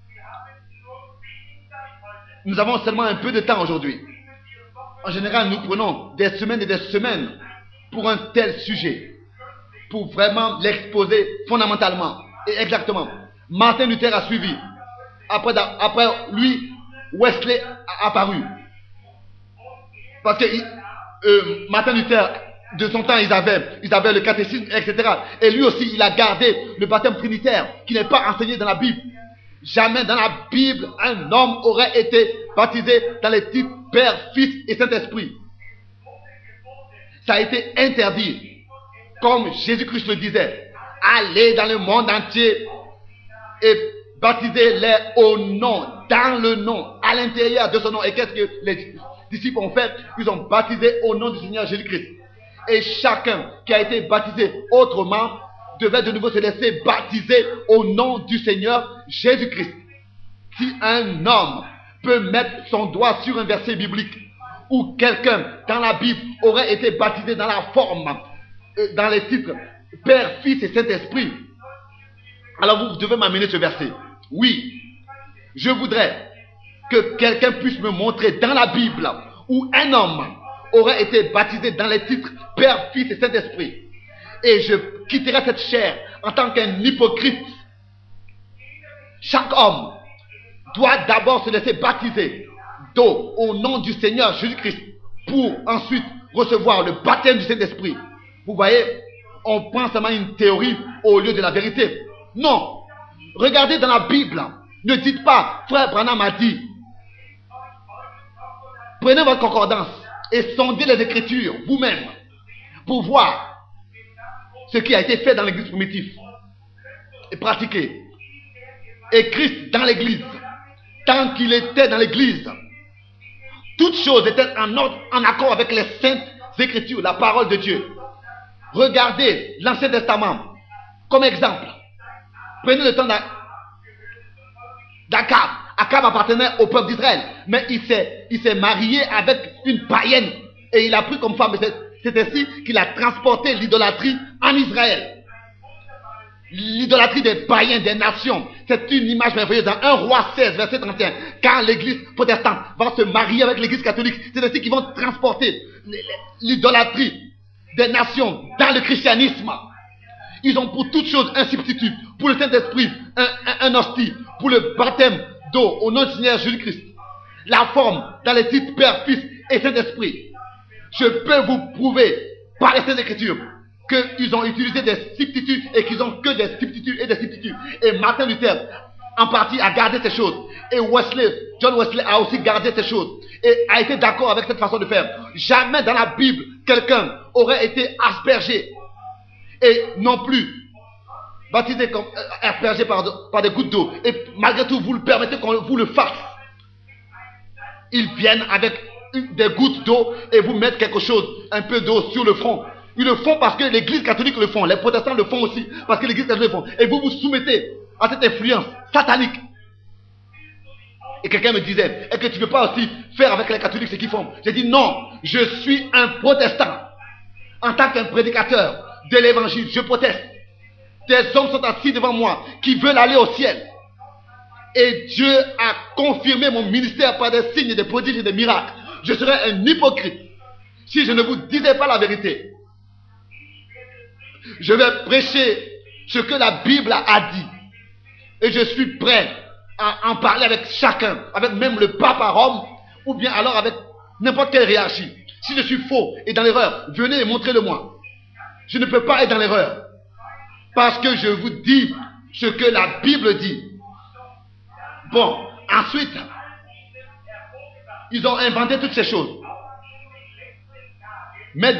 Nous avons seulement un peu de temps aujourd'hui. En général, nous prenons des semaines et des semaines pour un tel sujet. Pour vraiment l'exposer fondamentalement et exactement. Martin Luther a suivi. Après lui, Wesley a apparu. Parce que Martin Luther, de son temps, ils avaient le catéchisme, etc. Et lui aussi, il a gardé le baptême trinitaire qui n'est pas enseigné dans la Bible. Jamais dans la Bible, un homme aurait été baptisé dans les titres Père, Fils et Saint-Esprit. Ça a été interdit. Comme Jésus-Christ le disait, allez dans le monde entier et baptisez-les au nom, dans le nom, à l'intérieur de son nom. Et qu'est-ce que les disciples ont fait? Ils ont baptisé au nom du Seigneur Jésus-Christ. Et chacun qui a été baptisé autrement devait de nouveau se laisser baptiser au nom du Seigneur Jésus-Christ. Si un homme peut mettre son doigt sur un verset biblique où quelqu'un dans la Bible aurait été baptisé dans la forme, dans les titres Père, Fils et Saint-Esprit, alors vous devez m'amener ce verset. Oui, je voudrais que quelqu'un puisse me montrer dans la Bible où un homme aurait été baptisé dans les titres Père, Fils et Saint-Esprit. Et je quitterai cette chair en tant qu'un hypocrite. Chaque homme doit d'abord se laisser baptiser d'eau au nom du Seigneur Jésus-Christ pour ensuite recevoir le baptême du Saint-Esprit. Vous voyez, on prend seulement une théorie au lieu de la vérité. Non. Regardez dans la Bible. Ne dites pas, frère Branham a dit. Prenez votre concordance et sondez les Écritures vous-même pour voir ce qui a été fait dans l'église primitive et pratiqué. Et Christ dans l'église, tant qu'il était dans l'église, toutes choses étaient en accord avec les saintes Écritures, la parole de Dieu. Regardez l'Ancien Testament comme exemple. Prenez le temps d'Akab. Akab appartenait au peuple d'Israël, mais il s'est marié avec une païenne et il a pris comme femme. C'est ainsi qu'il a transporté l'idolâtrie en Israël. L'idolâtrie des païens, des nations. C'est une image merveilleuse dans 1 Roi 16, verset 31. Quand l'église protestante va se marier avec l'église catholique, c'est ainsi qu'ils vont transporter l'idolâtrie des nations dans le christianisme. Ils ont pour toutes choses un substitut. Pour le Saint-Esprit, un hostie. Pour le baptême d'eau au nom du Seigneur Jésus-Christ. La forme dans les titres Père, Fils et Saint-Esprit, je peux vous prouver par les Saintes Écritures qu'ils ont utilisé des substituts et qu'ils ont que des substituts et des substituts. Et Martin Luther, en partie, a gardé ces choses. Et John Wesley a aussi gardé ces choses. Et a été d'accord avec cette façon de faire. Jamais dans la Bible, quelqu'un aurait été aspergé. Et non plus baptisé comme aspergé par des gouttes d'eau. Et malgré tout, vous le permettez qu'on vous le fasse. Ils viennent avec des gouttes d'eau et vous mettent quelque chose, un peu d'eau sur le front. Ils le font parce que l'église catholique le font. Les protestants le font aussi parce que l'église catholique le font. Et vous vous soumettez à cette influence satanique. Et quelqu'un me disait, est-ce que tu ne veux pas aussi faire avec les catholiques ce qu'ils font? J'ai dit non, je suis un protestant. En tant qu'un prédicateur de l'évangile, je proteste. Des hommes sont assis devant moi qui veulent aller au ciel. Et Dieu a confirmé mon ministère par des signes, des prodiges et des miracles. Je serais un hypocrite si je ne vous disais pas la vérité. Je vais prêcher ce que la Bible a dit. Et je suis prêt à en parler avec chacun, avec même le pape à Rome, ou bien alors avec n'importe quelle hiérarchie. Si je suis faux et dans l'erreur, venez et montrez-le-moi. Je ne peux pas être dans l'erreur. Parce que je vous dis ce que la Bible dit. Bon, ensuite, ils ont inventé toutes ces choses. Mais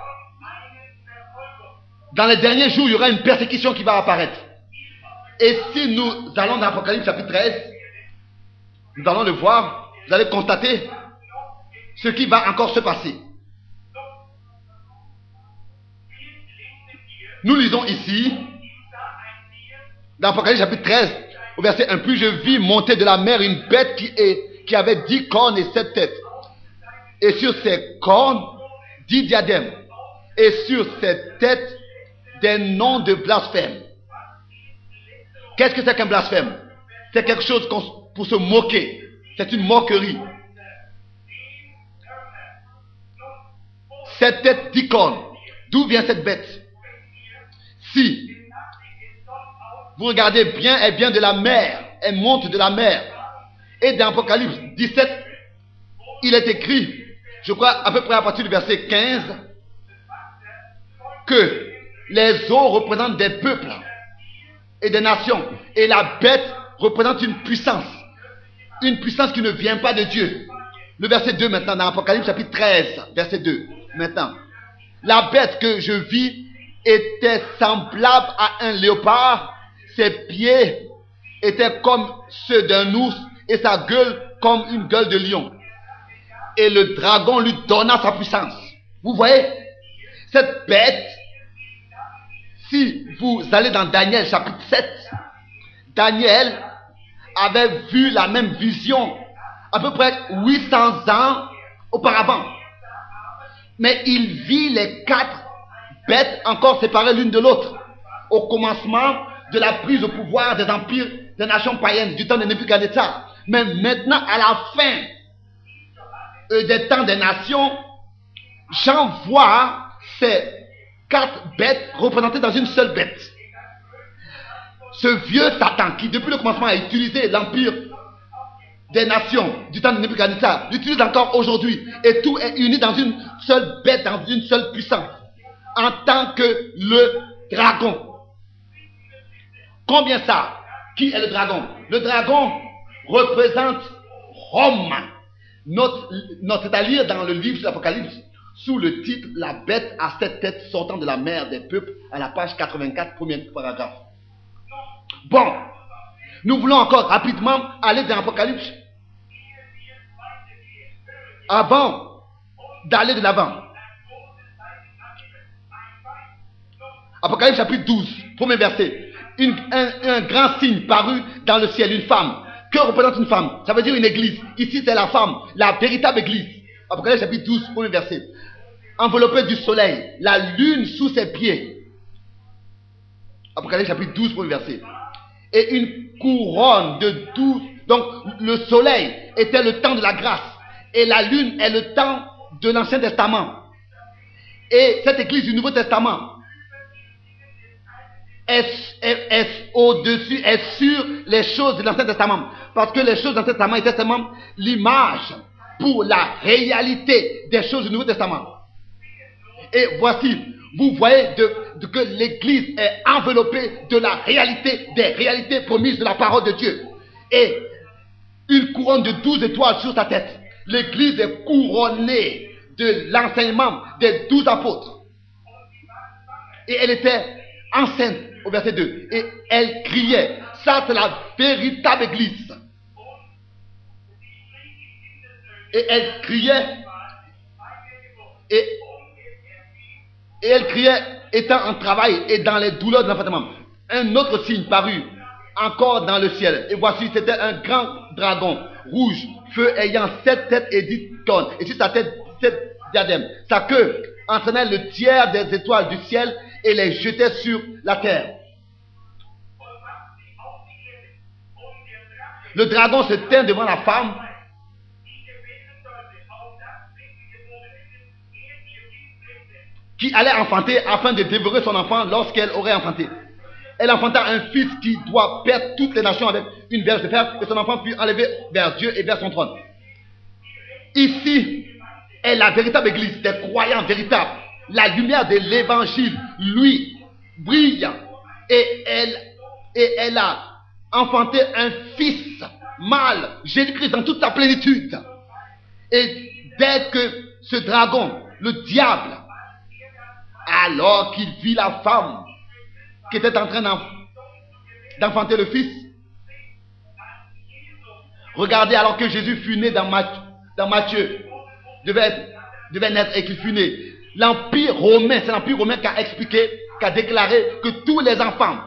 dans les derniers jours, il y aura une persécution qui va apparaître. Et si nous allons dans Apocalypse chapitre 13, nous allons le voir, vous allez constater ce qui va encore se passer. Nous lisons ici, dans Apocalypse chapitre 13, au verset 1, puis je vis monter de la mer une bête qui avait 10 cornes et 7 têtes. Et sur ses cornes, 10 diadèmes. Et sur ses têtes, des noms de blasphème. Qu'est-ce que c'est qu'un blasphème? C'est quelque chose pour se moquer. C'est une moquerie. Cette tête d'icône. D'où vient cette bête? Si vous regardez bien, elle vient de la mer. Elle monte de la mer. Et dans Apocalypse 17, il est écrit, je crois à peu près à partir du verset 15, que les eaux représentent des peuples et des nations. Et la bête représente une puissance. Une puissance qui ne vient pas de Dieu. Le verset 2 maintenant, dans Apocalypse chapitre 13, verset 2. Maintenant, la bête que je vis était semblable à un léopard. Ses pieds étaient comme ceux d'un ours et sa gueule comme une gueule de lion. Et le dragon lui donna sa puissance. Vous voyez, cette bête, si vous allez dans Daniel chapitre 7, Daniel avait vu la même vision à peu près 800 ans auparavant. Mais il vit les 4 bêtes encore séparées l'une de l'autre au commencement de la prise au pouvoir des empires des nations païennes du temps de Nebuchadnezzar. Mais maintenant, à la fin des temps des nations, j'en vois ces 4 bêtes représentées dans une seule bête. Ce vieux Satan qui depuis le commencement a utilisé l'empire des nations du temps de Nebuchadnezzar l'utilise encore aujourd'hui, et tout est uni dans une seule bête, dans une seule puissance, en tant que le dragon. Combien ça? Qui est le dragon? Le dragon représente Rome. C'est à lire dans le livre de l'Apocalypse sous le titre La bête à 7 têtes sortant de la mer des peuples, à la page 84, premier paragraphe. Bon, nous voulons encore rapidement aller dans l'Apocalypse avant d'aller de l'avant. Apocalypse chapitre 12, premier verset. Un grand signe parut dans le ciel, une femme. Que représente une femme? Ça veut dire une église. Ici c'est la femme, la véritable église. Apocalypse chapitre 12, premier verset. Enveloppée du soleil, la lune sous ses pieds. Apocalypse chapitre 12, premier verset. Et une couronne de 12. Donc le soleil était le temps de la grâce. Et la lune est le temps de l'Ancien Testament. Et cette église du Nouveau Testament est au-dessus, est sur les choses de l'Ancien Testament. Parce que les choses de l'Ancien Testament étaient seulement l'image pour la réalité des choses du Nouveau Testament. Et voici, vous voyez que l'Église est enveloppée de la réalité, des réalités promises de la parole de Dieu. Et une couronne de 12 étoiles sur sa tête. L'Église est couronnée de l'enseignement des 12 apôtres. Et elle était enceinte, au verset 2. Et elle criait. Ça, c'est la véritable Église. Et elle criait. Et elle criait, étant en travail et dans les douleurs de l'enfantement. Un autre signe parut encore dans le ciel. Et voici, c'était un grand dragon rouge, feu ayant 7 têtes et 10 cornes. Et sur sa tête, 7 diadèmes. Sa queue entraînait le tiers des étoiles du ciel et les jetait sur la terre. Le dragon se tint devant la femme qui allait enfanter afin de dévorer son enfant lorsqu'elle aurait enfanté. Elle enfanta un fils qui doit perdre toutes les nations avec une verge de fer, et son enfant fut enlevé vers Dieu et vers son trône. Ici est la véritable église des croyants véritables. La lumière de l'évangile, lui, brille, et elle a enfanté un fils mâle, Jésus-Christ dans toute sa plénitude. Et dès que ce dragon, le diable, alors qu'il vit la femme qui était en train d'enfanter le fils, regardez, alors que Jésus fut né dans Matthieu, devait naître et qu'il fut né, l'Empire romain, c'est l'Empire romain qui a expliqué, qui a déclaré que tous les enfants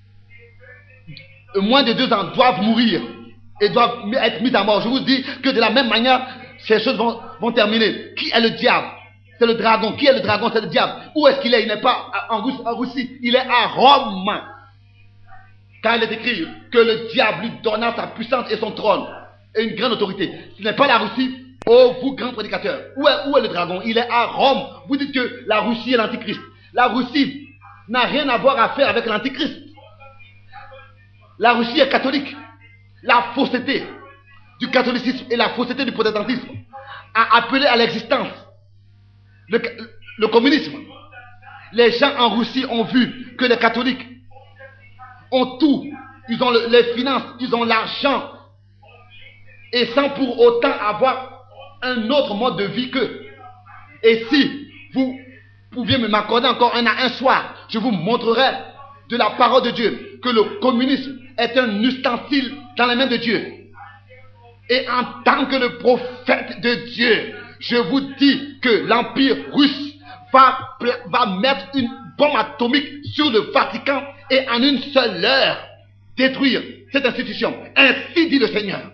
moins de 2 ans doivent mourir et doivent être mis à mort. Je vous dis que de la même manière, ces choses vont terminer. Qui est le diable? C'est le dragon. Qui est le dragon? C'est le diable. Où est-ce qu'il est? Il n'est pas en Russie. Il est à Rome. Car il est écrit que le diable lui donna sa puissance et son trône et une grande autorité. Ce n'est pas la Russie. Oh, vous grands prédicateurs. Où est le dragon? Il est à Rome. Vous dites que la Russie est l'antichrist. La Russie n'a rien à voir à faire avec l'antichrist. La Russie est catholique. La fausseté du catholicisme et la fausseté du protestantisme a appelé à l'existence le communisme. Les gens en Russie ont vu que les catholiques ont tout. Ils ont les finances, ils ont l'argent. Et sans pour autant avoir un autre mode de vie qu'eux. Et si vous pouviez m'accorder encore un soir, je vous montrerai de la parole de Dieu que le communisme est un ustensile dans les mains de Dieu. Et en tant que le prophète de Dieu, je vous dis que l'Empire russe va mettre une bombe atomique sur le Vatican et en une seule heure détruire cette institution. Ainsi dit le Seigneur.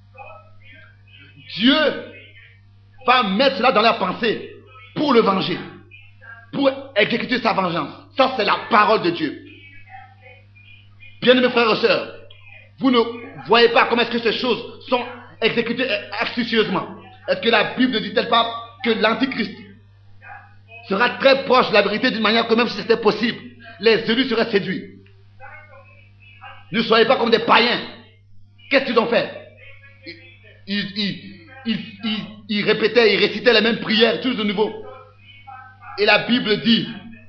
Dieu va mettre cela dans leur pensée pour le venger, pour exécuter sa vengeance. Ça, c'est la parole de Dieu. Bien-aimés frères et sœurs, vous ne voyez pas comment est-ce que ces choses sont exécutées astucieusement. Est-ce que la Bible ne dit-elle pas que l'Antichrist sera très proche de la vérité d'une manière que même si c'était possible, les élus seraient séduits? Ne soyez pas comme des païens. Qu'est-ce qu'ils ont fait? Ils répétaient, ils récitaient les mêmes prières, tous de nouveau. Et la Bible dit,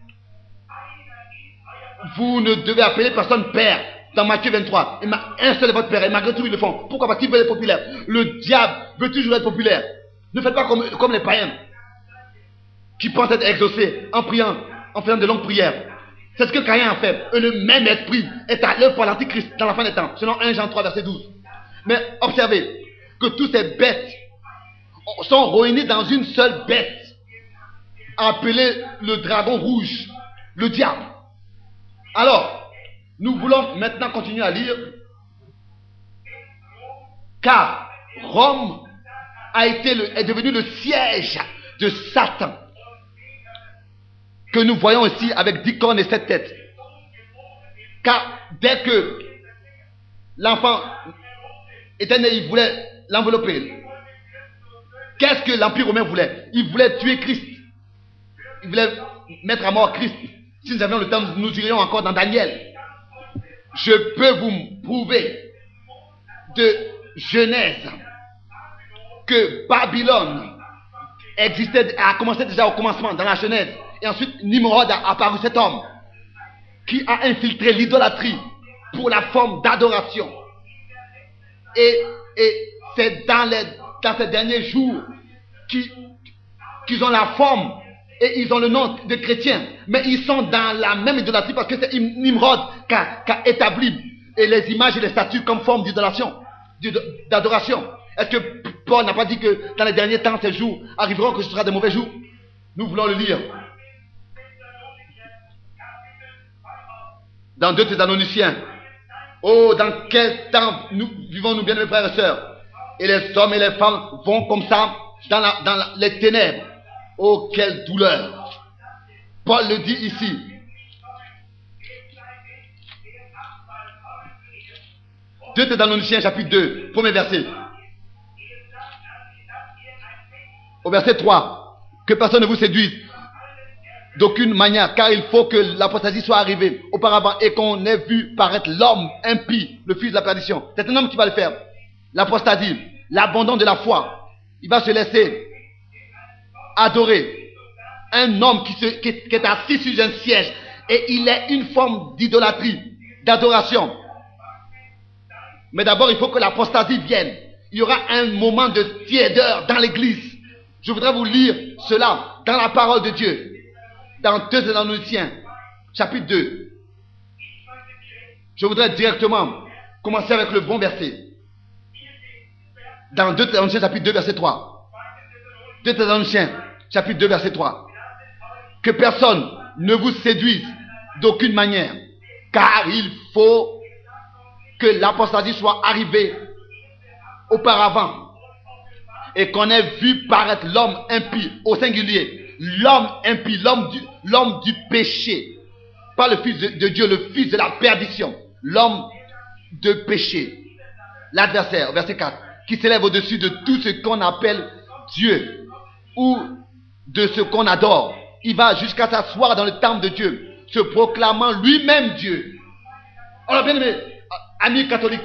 vous ne devez appeler personne père. Dans Matthieu 23, un seul est votre père, et malgré tout ils le font. Pourquoi? Parce qu'ils veulent être populaires. Le diable veut toujours être populaire. Ne faites pas comme les païens qui pensent être exaucés en priant, en faisant de longues prières. C'est ce que Caïn a fait. Et le même esprit est à l'œuvre par l'Antichrist dans la fin des temps, selon 1 Jean 3 verset 12. Mais observez que toutes ces bêtes sont réunies dans une seule bête, appelée le dragon rouge, le diable. Alors, nous voulons maintenant continuer à lire, car Rome est devenu le siège de Satan, que nous voyons ici avec 10 cornes et 7 têtes. Car dès que l'enfant était né, il voulait l'envelopper. Qu'est-ce que l'Empire romain voulait? Il voulait tuer Christ. Il voulait mettre à mort Christ. Si nous avions le temps, nous irions encore dans Daniel. Je peux vous prouver de Genèse que Babylone existait, a commencé déjà au commencement, dans la Genèse. Et ensuite, Nimrod a apparu, cet homme qui a infiltré l'idolâtrie pour la forme d'adoration. Et c'est dans ces derniers jours qu'ils ont la forme et ils ont le nom de chrétiens. Mais ils sont dans la même idolâtrie parce que c'est Nimrod qui a établi les images et les statues comme forme d'adoration. Est-ce que Paul n'a pas dit que dans les derniers temps, ces jours arriveront, que ce sera des mauvais jours? Nous voulons le lire. Dans 2 Thessaloniciens. Oh, dans quel temps nous vivons-nous, bien mes frères et sœurs? Et les hommes et les femmes vont comme ça dans les ténèbres. Oh, quelle douleur! Paul le dit ici. Deux Thessaloniciens, chapitre 2, premier verset. Au verset 3. Que personne ne vous séduise d'aucune manière, car il faut que l'apostasie soit arrivée auparavant et qu'on ait vu paraître l'homme impie, le fils de la perdition. C'est un homme qui va le faire. L'apostasie, l'abandon de la foi. Il va se laisser adorer. Un homme qui est assis sur un siège et il est une forme d'idolâtrie, d'adoration. Mais d'abord, il faut que l'apostasie vienne. Il y aura un moment de tiédeur dans l'église. Je voudrais vous lire cela dans la parole de Dieu. Dans 2 Thessaloniciens, chapitre 2. Je voudrais directement commencer avec le bon verset. Dans 2 Thessaloniciens, chapitre 2, verset 3. 2 Thessaloniciens, chapitre 2, verset 3. Que personne ne vous séduise d'aucune manière, car il faut que l'apostasie soit arrivée auparavant et qu'on ait vu paraître l'homme impie au singulier. L'homme impie, l'homme du péché. Pas le fils de Dieu, le fils de la perdition. L'homme de péché. L'adversaire, verset 4, qui s'élève au-dessus de tout ce qu'on appelle Dieu ou de ce qu'on adore. Il va jusqu'à s'asseoir dans le temple de Dieu, se proclamant lui-même Dieu. Alors, bien aimé, amis catholiques,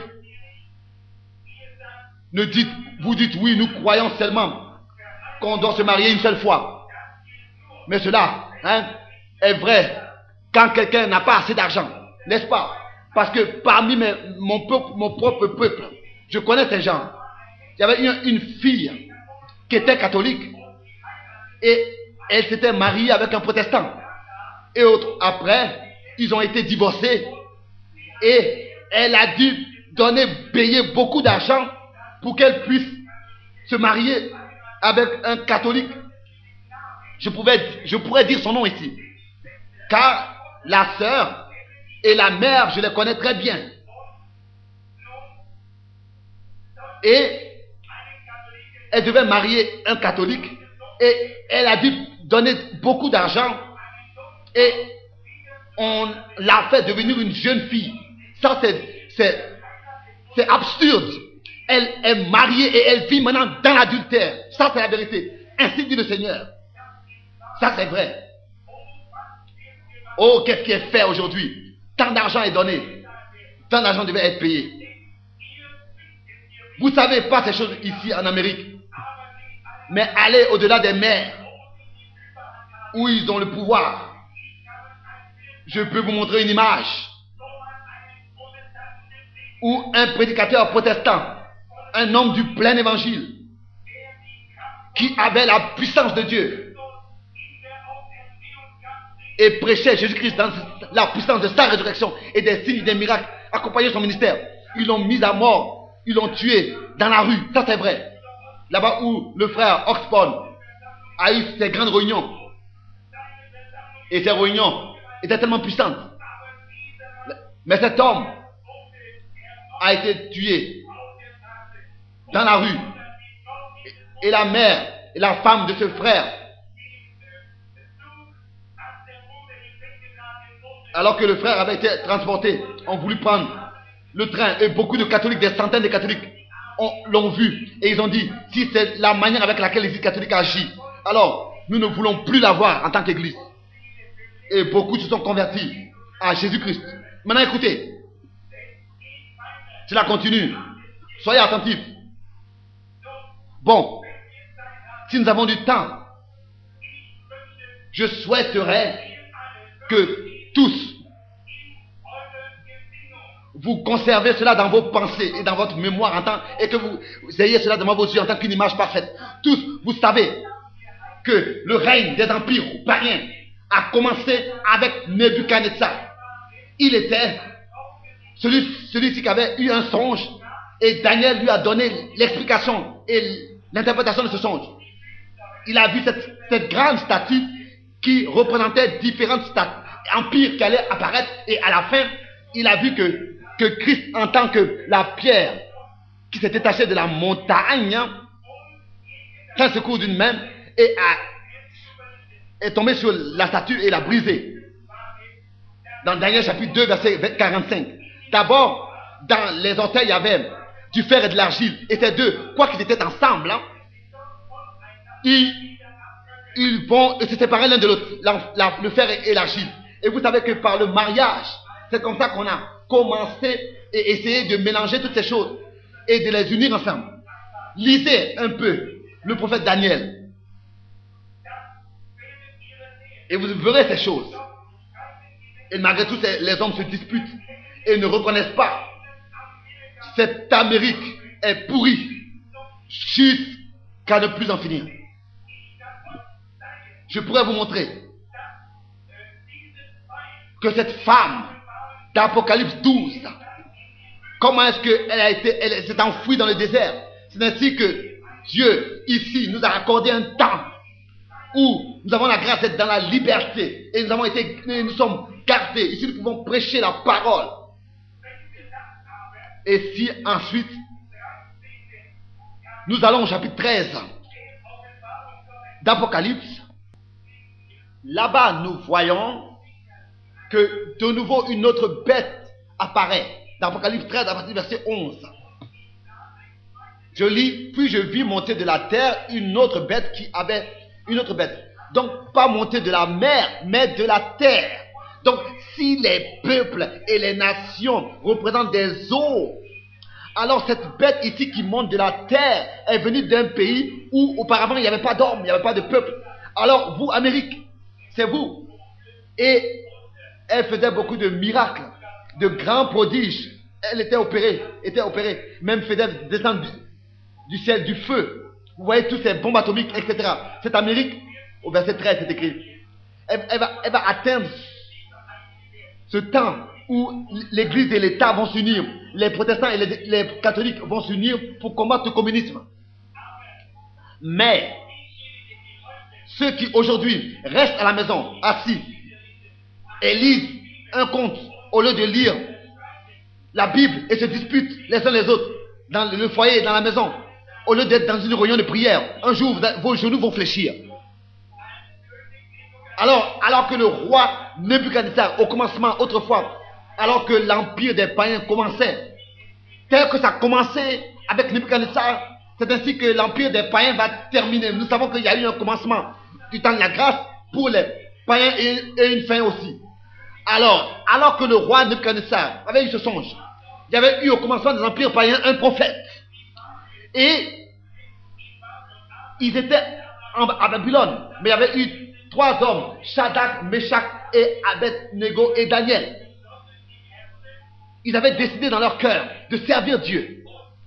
vous dites oui, nous croyons seulement qu'on doit se marier une seule fois. Mais cela est vrai quand quelqu'un n'a pas assez d'argent, n'est-ce pas? Parce que parmi mon propre peuple, je connais ces gens. Il y avait une fille qui était catholique et elle s'était mariée avec un protestant. Et après, ils ont été divorcés et elle a dû payer beaucoup d'argent pour qu'elle puisse se marier avec un catholique. Je pourrais dire son nom ici. Car la sœur et la mère, je les connais très bien. Et elle devait marier un catholique. Et elle a dû donner beaucoup d'argent. Et on l'a fait devenir une jeune fille. Ça, c'est absurde. Elle est mariée et elle vit maintenant dans l'adultère. Ça, c'est la vérité. Ainsi dit le Seigneur. Ça, c'est vrai. Oh, qu'est-ce qui est fait aujourd'hui? Tant d'argent est donné. Tant d'argent devait être payé. Vous ne savez pas ces choses ici en Amérique. Mais allez au-delà des mers, où ils ont le pouvoir. Je peux vous montrer une image où un prédicateur protestant, un homme du plein évangile, qui avait la puissance de Dieu, et prêchait Jésus-Christ dans la puissance de sa résurrection et des signes et des miracles, accompagnait son ministère. Ils l'ont mis à mort, ils l'ont tué dans la rue, ça c'est vrai. Là-bas où le frère Oxford a eu ses grandes réunions. Et ces réunions étaient tellement puissantes. Mais cet homme a été tué dans la rue. Et la mère et la femme de ce frère, alors que le frère avait été transporté, ont voulu prendre le train. Et beaucoup de catholiques, des centaines de catholiques l'ont vu. Et ils ont dit, si c'est la manière avec laquelle l'Église catholique agit, alors nous ne voulons plus la voir en tant qu'Église. Et beaucoup se sont convertis à Jésus-Christ. Maintenant écoutez, cela continue. Soyez attentifs. Bon, si nous avons du temps, je souhaiterais que tous vous conservez cela dans vos pensées et dans votre mémoire et que vous ayez cela devant vos yeux en tant qu'une image parfaite. Tous, vous savez que le règne des empires païens a commencé avec Nebuchadnezzar. Il était celui-ci qui avait eu un songe et Daniel lui a donné l'explication et l'interprétation de ce songe. Il a vu cette grande statue qui représentait différents empires qui allaient apparaître et à la fin, il a vu que Christ en tant que la pierre qui s'est détachée de la montagne sans secours d'une main et est tombé sur la statue et l'a brisée. Dans Daniel chapitre 2 verset 45. D'abord, dans les orteils il y avait du fer et de l'argile. Et ces deux, quoi qu'ils étaient ensemble, ils vont se séparer l'un de l'autre, le fer et l'argile. Et vous savez que par le mariage, c'est comme ça qu'on a commencé et essayé de mélanger toutes ces choses et de les unir ensemble. Lisez un peu le prophète Daniel et vous verrez ces choses. Et malgré tout, les hommes se disputent et ne reconnaissent pas. Cette Amérique est pourrie jusqu'à ne plus en finir. Je pourrais vous montrer que cette femme d'Apocalypse 12, comment est-ce qu'elle s'est enfouie dans le désert. C'est ainsi que Dieu, ici, nous a accordé un temps où nous avons la grâce d'être dans la liberté et nous sommes gardés. Ici, nous pouvons prêcher la parole. Et si ensuite, nous allons au chapitre 13 d'Apocalypse, là-bas, nous voyons que de nouveau une autre bête apparaît. Dans Apocalypse 13, à partir du verset 11. Je lis, puis je vis monter de la terre une autre bête qui avait une autre bête. Donc, pas monter de la mer, mais de la terre. Donc, si les peuples et les nations représentent des eaux, alors cette bête ici qui monte de la terre est venue d'un pays où auparavant il n'y avait pas d'hommes, il n'y avait pas de peuple. Alors, vous, Amérique, c'est vous. Et elle faisait beaucoup de miracles, de grands prodiges. Elle était opérée. Même faisait descendre du ciel du feu. Vous voyez tous ces bombes atomiques, etc. Cette Amérique, au verset 13, c'est écrit. Elle va atteindre ce temps où l'Église et l'État vont s'unir. Les protestants et les catholiques vont s'unir pour combattre le communisme. Mais ceux qui aujourd'hui restent à la maison, assis, et lisent un conte au lieu de lire la Bible et se disputent les uns les autres dans le foyer, dans la maison, au lieu d'être dans une réunion de prière, un jour vos genoux vont fléchir. Alors que le roi Nebuchadnezzar, au commencement, autrefois, alors que l'empire des païens commençait, tel que ça a commencé avec Nebuchadnezzar, c'est ainsi que l'empire des païens va terminer. Nous savons qu'il y a eu un commencement du temps de la grâce pour les païens et une fin aussi. Alors que le roi Nebuchadnezzar avait eu ce songe, il y avait eu au commencement des empires païens un prophète. Et ils étaient à Babylone, mais il y avait eu 3 hommes, Shadrach, Meshach et Abednego et Daniel. Ils avaient décidé dans leur cœur de servir Dieu.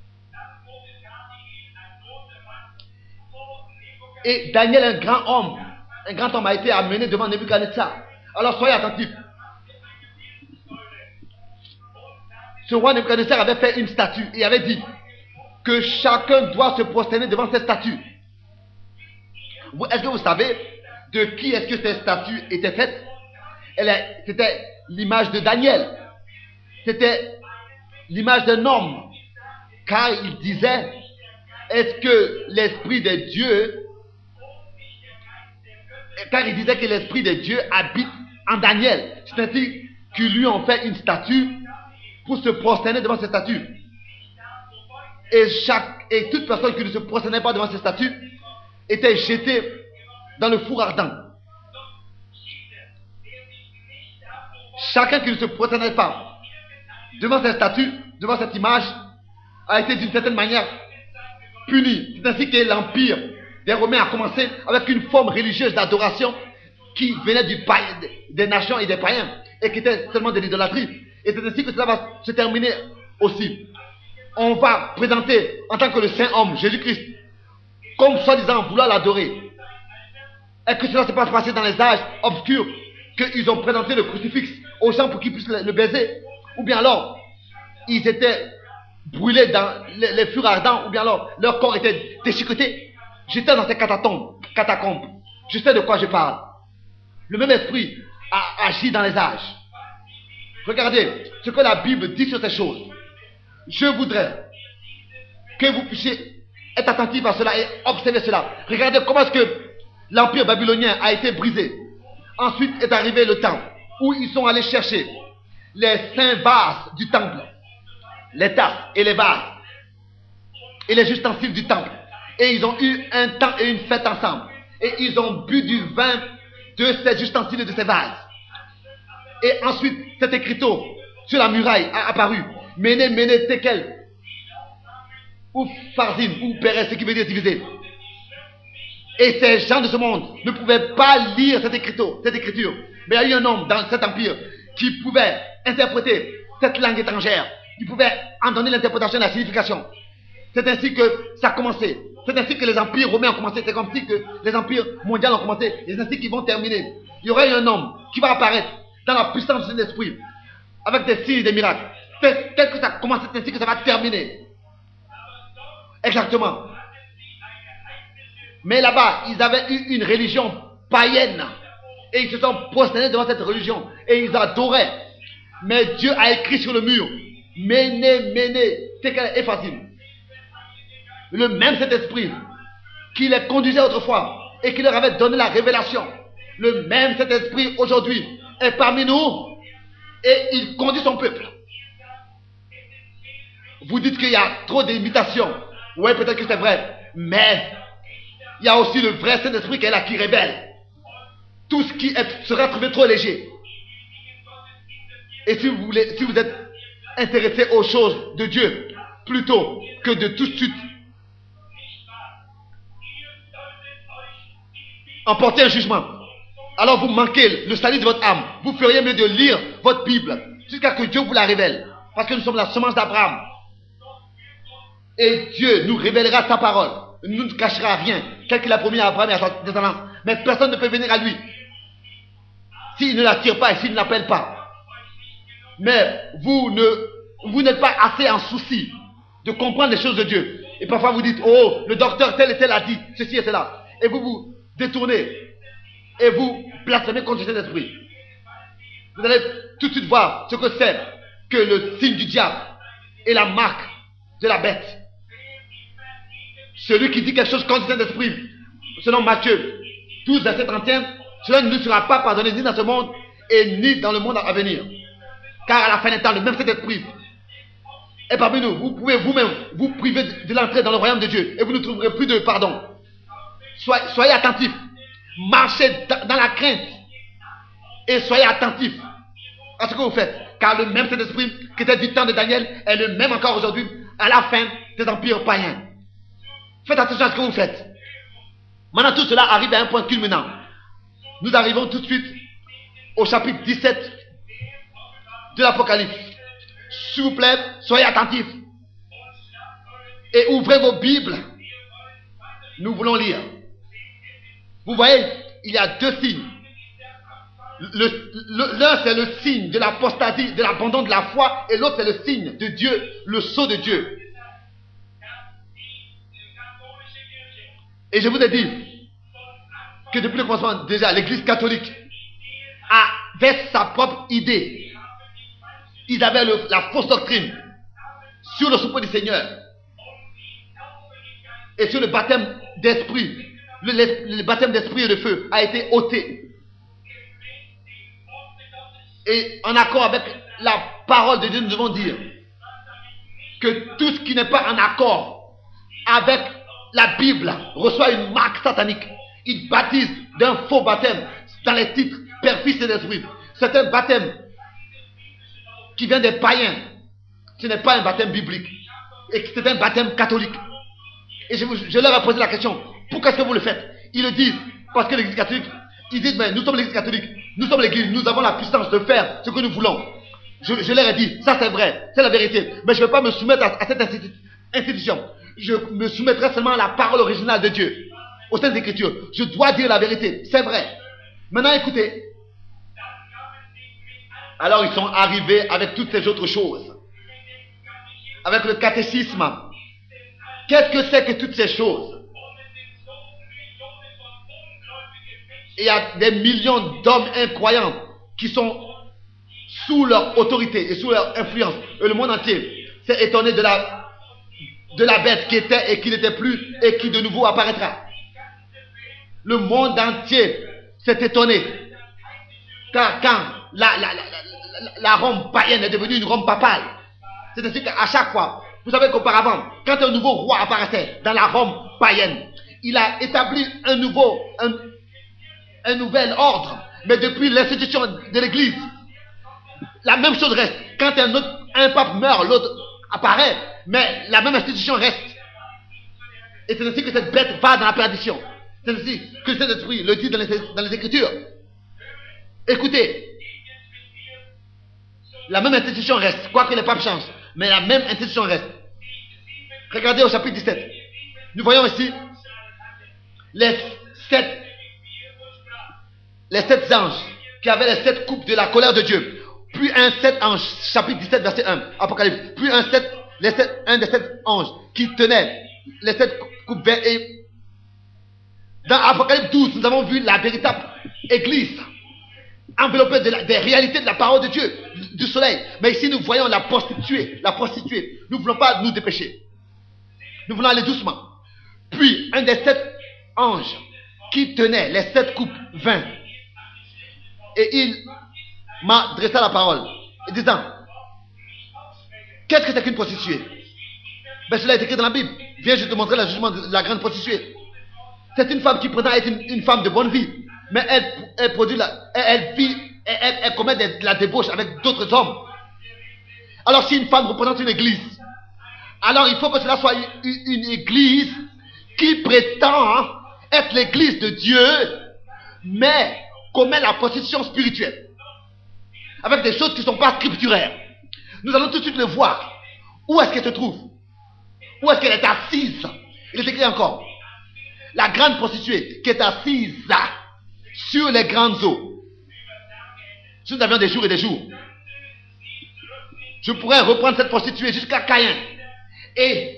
Et Daniel, un grand homme a été amené devant Nebuchadnezzar. Alors soyez attentifs. Ce roi Nebuchadnezzar avait fait une statue et avait dit que chacun doit se prosterner devant cette statue. Est-ce que vous savez de qui est-ce que cette statue était faite? C'était l'image de Daniel. C'était l'image d'un homme. Car il disait, est-ce que l'Esprit de Dieu, car il disait que l'Esprit de Dieu habite en Daniel. C'est-à-dire qu'ils lui ont fait une statue pour se prosterner devant cette statue. Et toute personne qui ne se prosternait pas devant cette statue était jetée dans le four ardent. Chacun qui ne se prosternait pas devant cette statue, devant cette image, a été d'une certaine manière puni. C'est ainsi que l'empire des Romains a commencé avec une forme religieuse d'adoration qui venait des nations et des païens et qui était seulement de l'idolâtrie. Et c'est ainsi que cela va se terminer aussi. On va présenter en tant que le saint homme, Jésus-Christ, comme soi-disant vouloir l'adorer. Et que cela se passe passer dans les âges obscurs, qu'ils ont présenté le crucifix aux gens pour qu'ils puissent le baiser, ou bien alors ils étaient brûlés dans les furs ardents, ou bien alors leur corps était déchiqueté, j'étais dans ces catacombes. Je sais de quoi je parle. Le même esprit a agi dans les âges. Regardez ce que la Bible dit sur ces choses. Je voudrais que vous puissiez être attentifs à cela et observer cela. Regardez comment est-ce que l'empire babylonien a été brisé. Ensuite est arrivé le temps où ils sont allés chercher les saints vases du temple, les tasses et les vases et les ustensiles du temple. Et ils ont eu un temps et une fête ensemble. Et ils ont bu du vin de ces ustensiles et de ces vases. Et ensuite, cet écriteau sur la muraille a apparu. Méné, Méné, Tekel, ou Farzim, ou Pérez, ce qui veut dire diviser. Et ces gens de ce monde ne pouvaient pas lire cette écriture. Mais il y a eu un homme dans cet empire qui pouvait interpréter cette langue étrangère. Il pouvait en donner l'interprétation et la signification. C'est ainsi que ça a commencé. C'est ainsi que les empires romains ont commencé. C'est comme si que les empires mondiaux ont commencé. Et c'est ainsi qu'ils vont terminer. Il y aura un homme qui va apparaître dans la puissance de l'esprit, avec des signes et des miracles. C'est tel que ça commence, c'est ainsi que ça va terminer. Exactement. Mais là-bas, ils avaient eu une religion païenne. Et ils se sont prosternés devant cette religion. Et ils adoraient. Mais Dieu a écrit sur le mur, Méné, Méné, Tekel et Farzim. Le même cet esprit qui les conduisait autrefois et qui leur avait donné la révélation. Le même cet esprit aujourd'hui est parmi nous et il conduit son peuple. Vous dites qu'il y a trop d'imitations. Oui, peut-être que c'est vrai. Mais il y a aussi le vrai Saint-Esprit qui est là, qui révèle. Tout ce qui sera trouvé trop léger. Et si vous êtes intéressé aux choses de Dieu, plutôt que de tout de suite emporter un jugement, alors vous manquez le salut de votre âme. Vous feriez mieux de lire votre Bible jusqu'à ce que Dieu vous la révèle. Parce que nous sommes la semence d'Abraham. Et Dieu nous révélera sa parole. Il ne nous cachera rien, tel qu'il a promis à Abraham et à sa descendance. Mais personne ne peut venir à lui s'il ne l'attire pas et s'il ne l'appelle pas. Mais vous n'êtes pas assez en souci de comprendre les choses de Dieu. Et parfois vous dites, oh, le docteur tel et tel a dit ceci et cela. Et vous vous détournez et vous blasphémez contre cet esprit. Vous allez tout de suite voir ce que c'est que le signe du diable et la marque de la bête. Celui qui dit quelque chose contre cet esprit, selon Matthieu 12, verset 31, cela ne lui sera pas pardonné ni dans ce monde et ni dans le monde à venir. Car à la fin des temps, le même cet esprit est parmi nous. Vous pouvez vous-même vous priver de l'entrée dans le royaume de Dieu et vous ne trouverez plus de pardon. Soyez attentifs. Marchez dans la crainte et soyez attentifs à ce que vous faites. Car le même Saint-Esprit qui était du temps de Daniel est le même encore aujourd'hui à la fin des empires païens. Faites attention à ce que vous faites. Maintenant, tout cela arrive à un point culminant. Nous arrivons tout de suite au chapitre 17 de l'Apocalypse. S'il vous plaît, soyez attentifs et ouvrez vos Bibles. Nous voulons lire. Vous voyez, il y a deux signes. L'un c'est le signe de l'apostasie, de l'abandon de la foi, et l'autre c'est le signe de Dieu, le sceau de Dieu. Et je vous ai dit que depuis le commencement déjà, l'Église catholique avait sa propre idée. Ils avaient la fausse doctrine sur le souper du Seigneur et sur le baptême d'esprit. Le baptême d'esprit et de feu a été ôté. Et en accord avec la parole de Dieu, nous devons dire que tout ce qui n'est pas en accord avec la Bible reçoit une marque satanique. Ils baptisent d'un faux baptême dans les titres Père, Fils et d'Esprit. C'est un baptême qui vient des païens. Ce n'est pas un baptême biblique. Et c'est un baptême catholique. Et je leur ai posé la question, pourquoi est-ce que vous le faites? Ils le disent, parce que l'Église catholique, ils disent, mais nous sommes l'Église catholique, nous sommes l'Église, nous avons la puissance de faire ce que nous voulons. Je leur ai dit, ça c'est vrai, c'est la vérité, mais je ne vais pas me soumettre à cette institution. Je me soumettrai seulement à la parole originale de Dieu, aux Saintes Écritures. Je dois dire la vérité, c'est vrai. Maintenant écoutez, alors ils sont arrivés avec toutes ces autres choses, avec le catéchisme. Qu'est-ce que c'est que toutes ces choses? Il y a des millions d'hommes incroyants qui sont sous leur autorité et sous leur influence. Et le monde entier s'est étonné de la bête qui était et qui n'était plus et qui de nouveau apparaîtra. Le monde entier s'est étonné. Car quand la Rome païenne est devenue une Rome papale, c'est-à-dire qu'à chaque fois, vous savez qu'auparavant, quand un nouveau roi apparaissait dans la Rome païenne, il a établi un nouvel ordre. Mais depuis l'institution de l'Église, la même chose reste. Quand un pape meurt, l'autre apparaît, mais la même institution reste. Et c'est ainsi que cette bête va dans la perdition. C'est ainsi que cet esprit le dit dans les Écritures. Écoutez, la même institution reste, quoique les papes changent, mais la même institution reste. Regardez au chapitre 17. Nous voyons ici les sept anges qui avaient les 7 coupes de la colère de Dieu. Puis un 7 anges, chapitre 17, verset 1, Apocalypse. Puis un des 7 anges qui tenait les 7 coupes vertes. Et dans Apocalypse 12, nous avons vu la véritable église enveloppée des réalités de la parole de Dieu, du soleil. Mais ici, nous voyons la prostituée. Nous ne voulons pas nous dépêcher. Nous voulons aller doucement. Puis, un des 7 anges qui tenait les 7 coupes vint. Et il m'a dressé la parole, disant, qu'est-ce que c'est qu'une prostituée? Ben, cela est écrit dans la Bible. Viens, je te montrer le jugement de la grande prostituée. C'est une femme qui prétend être une femme de bonne vie, mais elle produit elle commet de la débauche avec d'autres hommes. Alors si une femme représente une église, alors il faut que cela soit une église qui prétend être l'église de Dieu, mais commet la prostitution spirituelle, avec des choses qui ne sont pas scripturaires. Nous allons tout de suite le voir. Où est-ce qu'elle se trouve? Où est-ce qu'elle est assise? Il est écrit encore, la grande prostituée qui est assise sur les grandes eaux. Si nous avions des jours et des jours, je pourrais reprendre cette prostituée jusqu'à Caïn. Et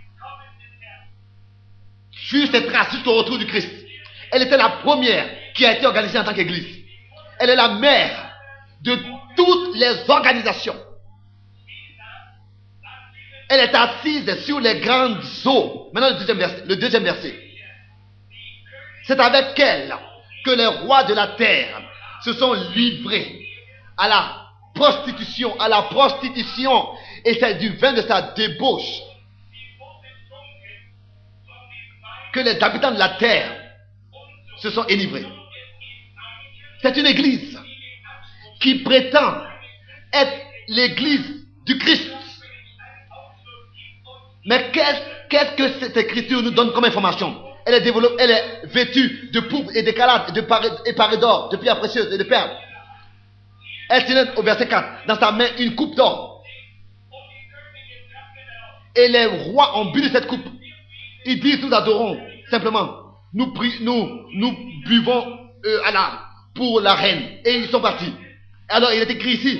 sur cette trace, jusqu'au retour du Christ, elle était la première qui a été organisée en tant qu'église. Elle est la mère de toutes les organisations. Elle est assise sur les grandes eaux. Maintenant, le deuxième verset. C'est avec elle que les rois de la terre se sont livrés à la prostitution, et c'est du vin de sa débauche que les habitants de la terre se sont enivrés. C'est une église qui prétend être l'église du Christ. Mais qu'est-ce que cette écriture nous donne comme information? Elle est vêtue de pourpre et d'écarlate, et parée d'or, de pierres précieuses et de perles. Elle tenait au verset 4 dans sa main une coupe d'or. Et les rois ont bu de cette coupe. Ils disent, nous adorons simplement. Nous buvons pour la reine. Et ils sont partis. Alors il est écrit ici.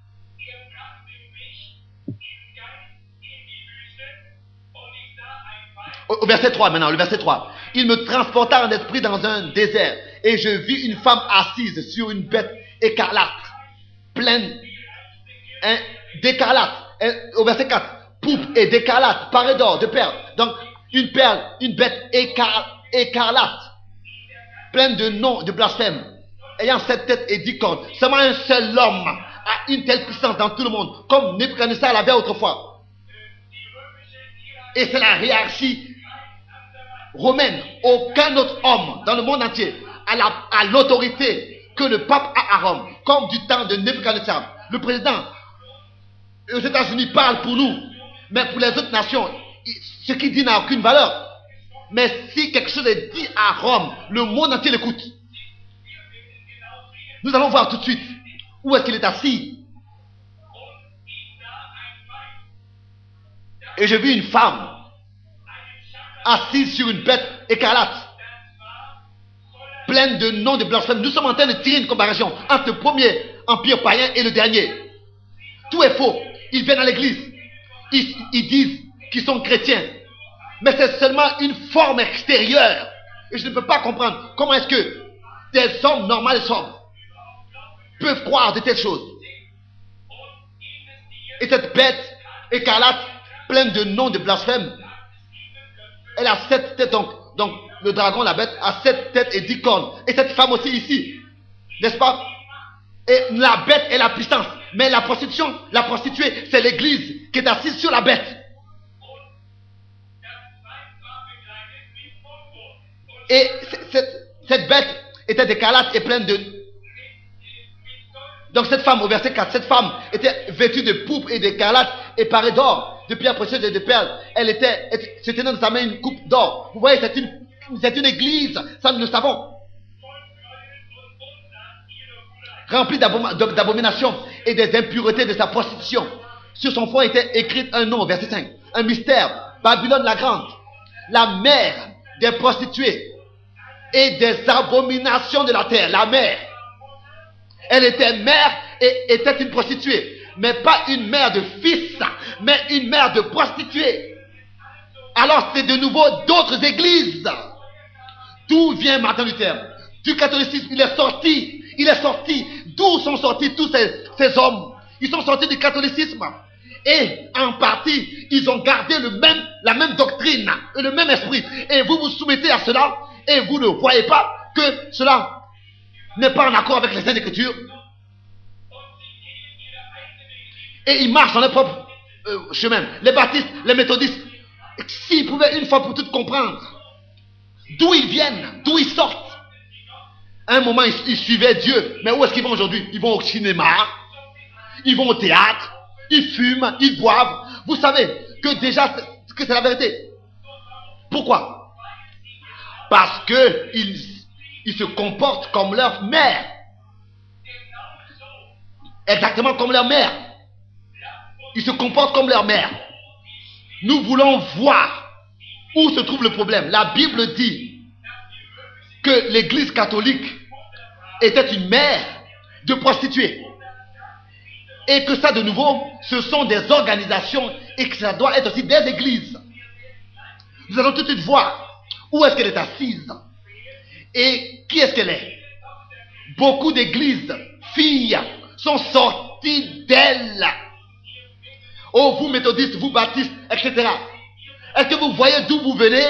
Au verset 3 maintenant, le verset 3. Il me transporta en esprit dans un désert, et je vis une femme assise sur une bête écarlate, pleine d'écarlate. Au verset 4, pourpre et d'écarlate, parée d'or, de perles. Donc, une bête écarlate, pleine de noms, de blasphème, ayant 7 têtes et 10 cornes. Seulement un seul homme a une telle puissance dans tout le monde, comme Nebuchadnezzar l'avait autrefois. Et c'est la hiérarchie romaine. Aucun autre homme dans le monde entier a l'autorité que le pape a à Rome, comme du temps de Nebuchadnezzar. Le président aux États-Unis parle pour nous, mais pour les autres nations, ce qu'il dit n'a aucune valeur. Mais si quelque chose est dit à Rome, le monde entier l'écoute. Nous allons voir tout de suite où est-ce qu'il est assis. Et j'ai vu une femme assise sur une bête écarlate, pleine de noms de blasphème. Nous sommes en train de tirer une comparaison entre le premier empire païen et le dernier. Tout est faux. Ils viennent à l'église. Ils disent qu'ils sont chrétiens. Mais c'est seulement une forme extérieure. Et je ne peux pas comprendre comment est-ce que des hommes normaux et sobres peuvent croire de telles choses. Et cette bête écarlate, pleine de noms de blasphème, elle a 7 têtes. Donc le dragon, la bête, a 7 têtes et 10 cornes. Et cette femme aussi ici, n'est-ce pas? Et la bête est la puissance. Mais la prostituée, c'est l'église qui est assise sur la bête. Et cette bête était écarlate et pleine de... Donc cette femme, au verset 4, cette femme était vêtue de pourpre et d'écarlate et parée d'or, de pierres précieuses et de perles. Elle se tenait dans sa main une coupe d'or. Vous voyez, c'est une église, ça nous le savons. Remplie d'abominations et des impuretés de sa prostitution. Sur son front était écrit un nom, verset 5. Un mystère, Babylone la grande, la mère des prostituées et des abominations de la terre. La mère. Elle était mère et était une prostituée. Mais pas une mère de fils, mais une mère de prostituée. Alors c'est de nouveau d'autres églises. D'où vient Martin Luther? Du catholicisme. Il est sorti. D'où sont sortis tous ces hommes? Ils sont sortis du catholicisme. Et en partie, ils ont gardé la même doctrine, le même esprit. Et vous vous soumettez à cela et vous ne voyez pas que cela n'est pas en accord avec les Saintes Écritures. Et ils marchent dans leur propre chemin. Les baptistes, les méthodistes, s'ils pouvaient une fois pour toutes comprendre d'où ils viennent, d'où ils sortent. À un moment, ils suivaient Dieu. Mais où est-ce qu'ils vont aujourd'hui? Ils vont au cinéma, ils vont au théâtre, ils fument, ils boivent. Vous savez que déjà, que c'est la vérité. Pourquoi? Parce que ils se comportent comme leur mère. Exactement comme leur mère. Ils se comportent comme leur mère. Nous voulons voir où se trouve le problème. La Bible dit que l'église catholique était une mère de prostituées. Et que ça, de nouveau, ce sont des organisations et que ça doit être aussi des églises. Nous allons tout de suite voir où est-ce qu'elle est assise et qui est-ce qu'elle est. Beaucoup d'églises, filles, sont sorties d'elle. Oh, vous méthodistes, vous baptistes, etc. Est-ce que vous voyez d'où vous venez?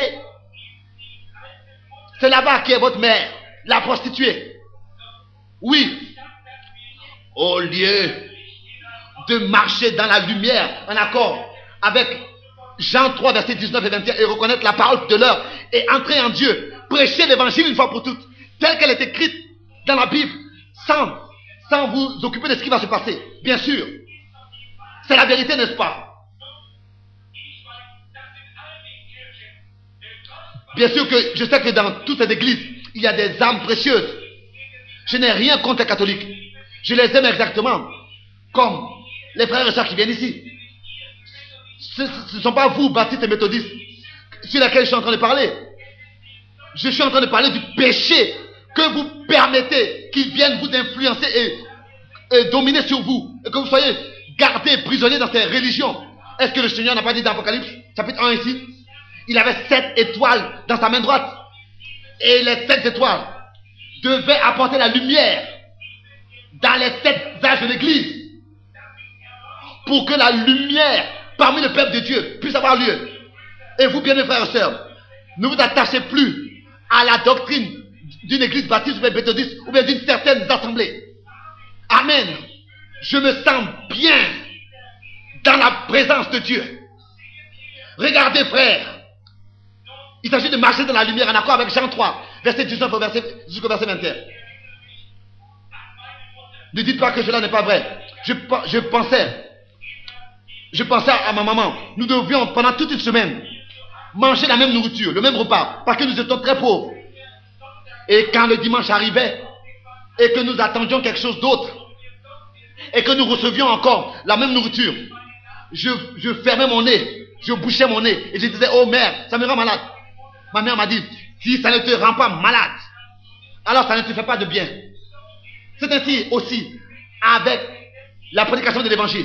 C'est là-bas qui est votre mère, la prostituée. Oui. Au lieu de marcher dans la lumière en accord avec Jean 3, versets 19 et 21 et reconnaître la parole de l'heure et entrer en Dieu, prêcher l'évangile une fois pour toutes, telle qu'elle est écrite dans la Bible, sans vous occuper de ce qui va se passer. Bien sûr. C'est la vérité, n'est-ce pas? Bien sûr que je sais que dans toutes ces églises, il y a des âmes précieuses. Je n'ai rien contre les catholiques. Je les aime exactement comme les frères et sœurs qui viennent ici. Ce ne sont pas vous, baptistes et méthodistes, sur lesquels je suis en train de parler. Je suis en train de parler du péché que vous permettez qu'il vienne vous influencer et dominer sur vous. Et que vous soyez gardés, prisonniers dans ces religions. Est-ce que le Seigneur n'a pas dit dans Apocalypse, chapitre 1 ici? Il avait 7 étoiles dans sa main droite. Et les 7 étoiles devaient apporter la lumière dans les 7 âges de l'Église. Pour que la lumière parmi le peuple de Dieu puisse avoir lieu. Et vous, bien mes frères et sœurs, ne vous attachez plus à la doctrine d'une église baptiste ou bien méthodiste ou bien d'une certaine assemblée. Amen. Je me sens bien dans la présence de Dieu. Regardez, frères. Il s'agit de marcher dans la lumière en accord avec Jean 3, verset 19 jusqu'au verset 21. Ne dites pas que cela n'est pas vrai. Je pensais à ma maman. Nous devions, pendant toute une semaine, manger la même nourriture, le même repas, parce que nous étions très pauvres. Et quand le dimanche arrivait, et que nous attendions quelque chose d'autre, et que nous recevions encore la même nourriture, je fermais mon nez, je bouchais mon nez, et je disais, oh mère, ça me rend malade. Ma mère m'a dit, si ça ne te rend pas malade, alors ça ne te fait pas de bien. C'est ainsi aussi avec la prédication de l'évangile.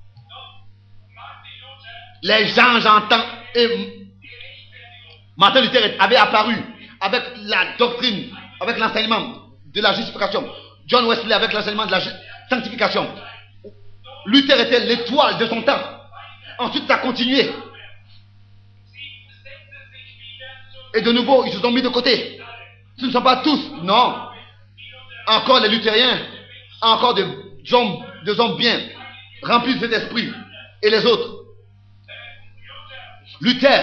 Les gens, j'entends, et Martin Luther avait apparu avec la doctrine, avec l'enseignement de la justification. John Wesley avec l'enseignement de la sanctification. Luther était l'étoile de son temps. Ensuite, ça a continué. Et de nouveau, ils se sont mis de côté. Ce ne sont pas tous, non. Encore les luthériens, encore des hommes bien, remplis de cet esprit. Et les autres. Luther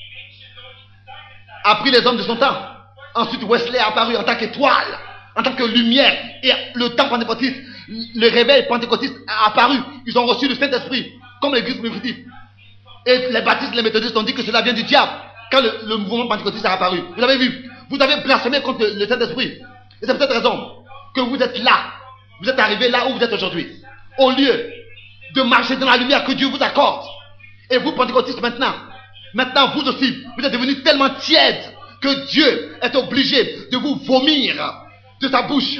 a pris les hommes de son temps. Ensuite, Wesley a apparu en tant qu'étoile, en tant que lumière. Et le temps pentecôtiste, le réveil pentecôtiste a apparu. Ils ont reçu le Saint-Esprit, comme l'église primitive. Et les baptistes, les méthodistes ont dit que cela vient du diable. Quand le mouvement pentecôtiste a apparu. Vous avez vu, vous avez blasphémé contre le Saint-Esprit. Et c'est pour cette raison que vous êtes là. Vous êtes arrivé là où vous êtes aujourd'hui. Au lieu de marcher dans la lumière que Dieu vous accorde. Et vous, pentecôtistes, maintenant vous aussi, vous êtes devenus tellement tièdes que Dieu est obligé de vous vomir de sa bouche.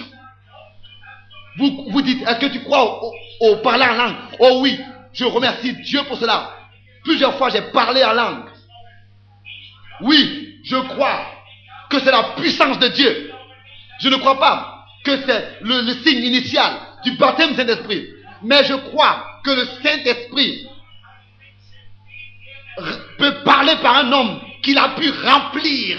Vous dites, est-ce que tu crois au parler en langue? Oh oui, je remercie Dieu pour cela. Plusieurs fois, j'ai parlé en langue. Oui, je crois que c'est la puissance de Dieu. Je ne crois pas que c'est le signe initial du baptême Saint-Esprit. Mais je crois que le Saint-Esprit peut parler par un homme qu'il a pu remplir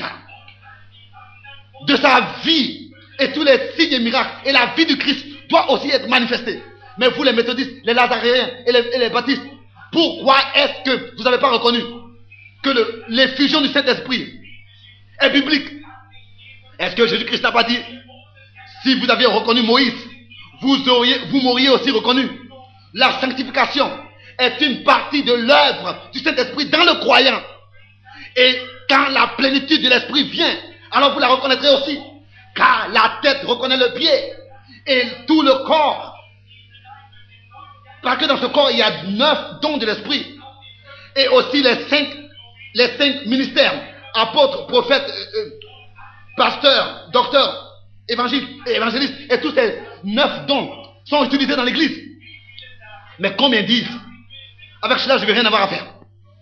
de sa vie. Et tous les signes et miracles. Et la vie du Christ doit aussi être manifestée. Mais vous, les méthodistes, les lazaréens et les baptistes, pourquoi est-ce que vous n'avez pas reconnu que l'effusion du Saint-Esprit est biblique? Est-ce que Jésus-Christ n'a pas dit, si vous aviez reconnu Moïse, vous m'auriez aussi reconnu? La sanctification est une partie de l'œuvre du Saint-Esprit dans le croyant. Et quand la plénitude de l'Esprit vient, alors vous la reconnaîtrez aussi. Car la tête reconnaît le pied et tout le corps. Parce que dans ce corps, il y a 9 dons de l'Esprit. Et aussi les cinq ministères, apôtres, prophètes, pasteurs, docteurs, évangélistes. Et tous ces 9 dons sont utilisés dans l'Église. Mais combien disent, avec cela, je ne vais rien avoir à faire.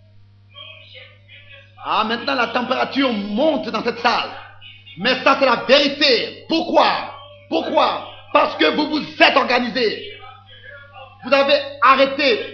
Ah, maintenant la température monte dans cette salle. Mais ça, c'est la vérité. Pourquoi? Parce que vous vous êtes organisés. Vous avez arrêté.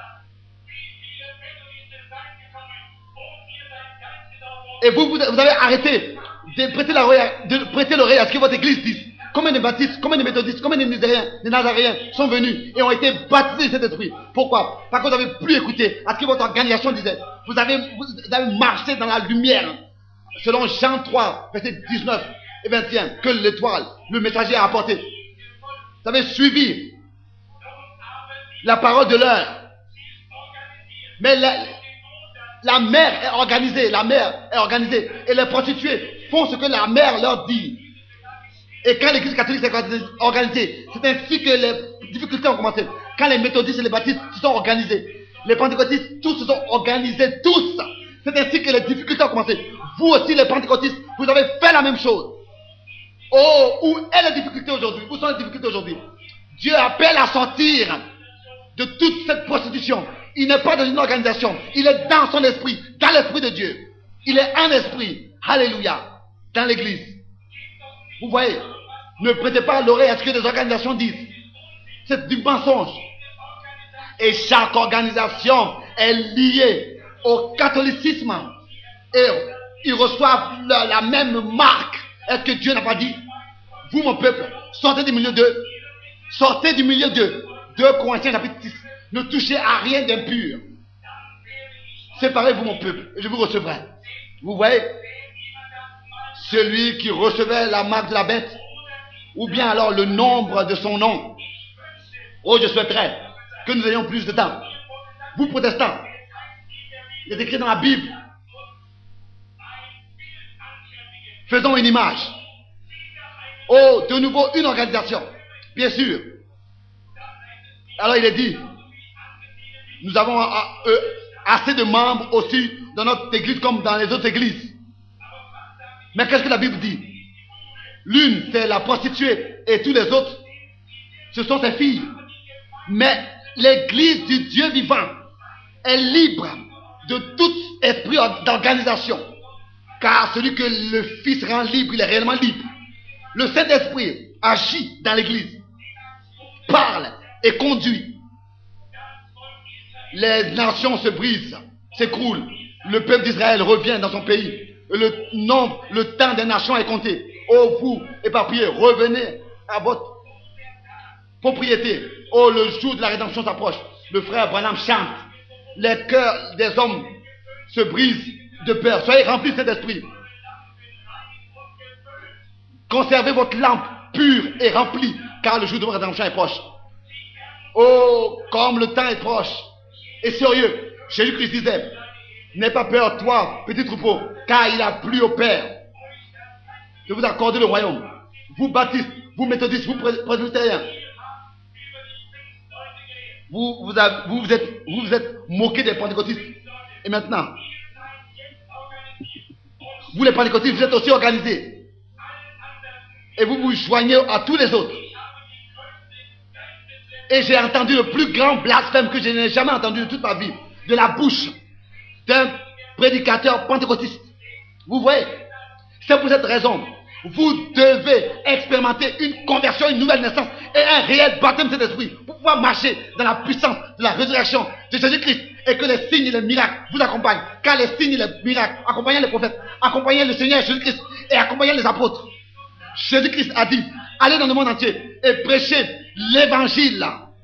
Et vous avez arrêté de prêter l'oreille à ce que votre église dit. Combien de baptistes, combien de méthodistes, combien de nazaréens sont venus et ont été baptisés de cet esprit? Pourquoi? Parce que vous n'avez plus écouté à ce que votre organisation disait. Vous avez marché dans la lumière. Selon Jean 3, versets 19 et 21, que l'étoile, le messager a apporté. Vous avez suivi la parole de l'heure. Mais la mère est organisée. Et les prostituées font ce que la mère leur dit. Et quand l'église catholique s'est organisée, c'est ainsi que les difficultés ont commencé. Quand les méthodistes et les baptistes se sont organisés, les pentecôtistes, tous se sont organisés, tous. C'est ainsi que les difficultés ont commencé. Vous aussi, les pentecôtistes, vous avez fait la même chose. Oh, où est la difficulté aujourd'hui? Où sont les difficultés aujourd'hui? Dieu appelle à sortir de toute cette prostitution. Il n'est pas dans une organisation. Il est dans son esprit, dans l'esprit de Dieu. Il est un esprit. Alléluia. Dans l'église. Vous voyez, ne prêtez pas l'oreille à ce que les organisations disent. C'est du mensonge. Et chaque organisation est liée au catholicisme. Et ils reçoivent la même marque. Est-ce que Dieu n'a pas dit, vous mon peuple, sortez du milieu de 2 Corinthiens chapitre 6. Ne touchez à rien d'impur. Séparez-vous mon peuple et je vous recevrai. Vous voyez, celui qui recevait la marque de la bête, ou bien alors le nombre de son nom. Oh, je souhaiterais que nous ayons plus de temps. Vous protestants, il est écrit dans la Bible Faisons une image. Oh, de nouveau, une organisation. Bien sûr. Alors il est dit, nous avons assez de membres aussi dans notre église comme dans les autres églises. Mais qu'est-ce que la Bible dit? L'une, c'est la prostituée, et tous les autres, ce sont ses filles. Mais l'église du Dieu vivant est libre de tout esprit d'organisation. Car celui que le Fils rend libre, il est réellement libre. Le Saint-Esprit agit dans l'église, parle et conduit. Les nations se brisent, s'écroulent. Le peuple d'Israël revient dans son pays. Le temps des nations est compté. Oh, vous, éparpillés, revenez à votre propriété. Oh, le jour de la rédemption s'approche. Le frère Branham chante. Les cœurs des hommes se brisent de peur. Soyez remplis de cet esprit. Conservez votre lampe pure et remplie, car le jour de votre rédemption est proche. Oh, comme le temps est proche et sérieux. Jésus-Christ disait, n'aie pas peur, toi, petit troupeau, car il a plu au Père de vous accorder le royaume. Vous baptistes, vous méthodistes, vous presbytériens, vous vous êtes moqués des pentecôtistes. Et maintenant, vous les pentecôtistes, vous êtes aussi organisés. Et vous vous joignez à tous les autres. Et j'ai entendu le plus grand blasphème que je n'ai jamais entendu de toute ma vie, de la bouche d'un prédicateur pentecôtiste. Vous voyez, c'est pour cette raison, vous devez expérimenter une conversion, une nouvelle naissance et un réel baptême de cet esprit pour pouvoir marcher dans la puissance de la résurrection de Jésus-Christ et que les signes et les miracles vous accompagnent. Car les signes et les miracles accompagnaient les prophètes, accompagnaient le Seigneur Jésus-Christ et accompagnaient les apôtres. Jésus-Christ a dit, allez dans le monde entier et prêchez l'évangile.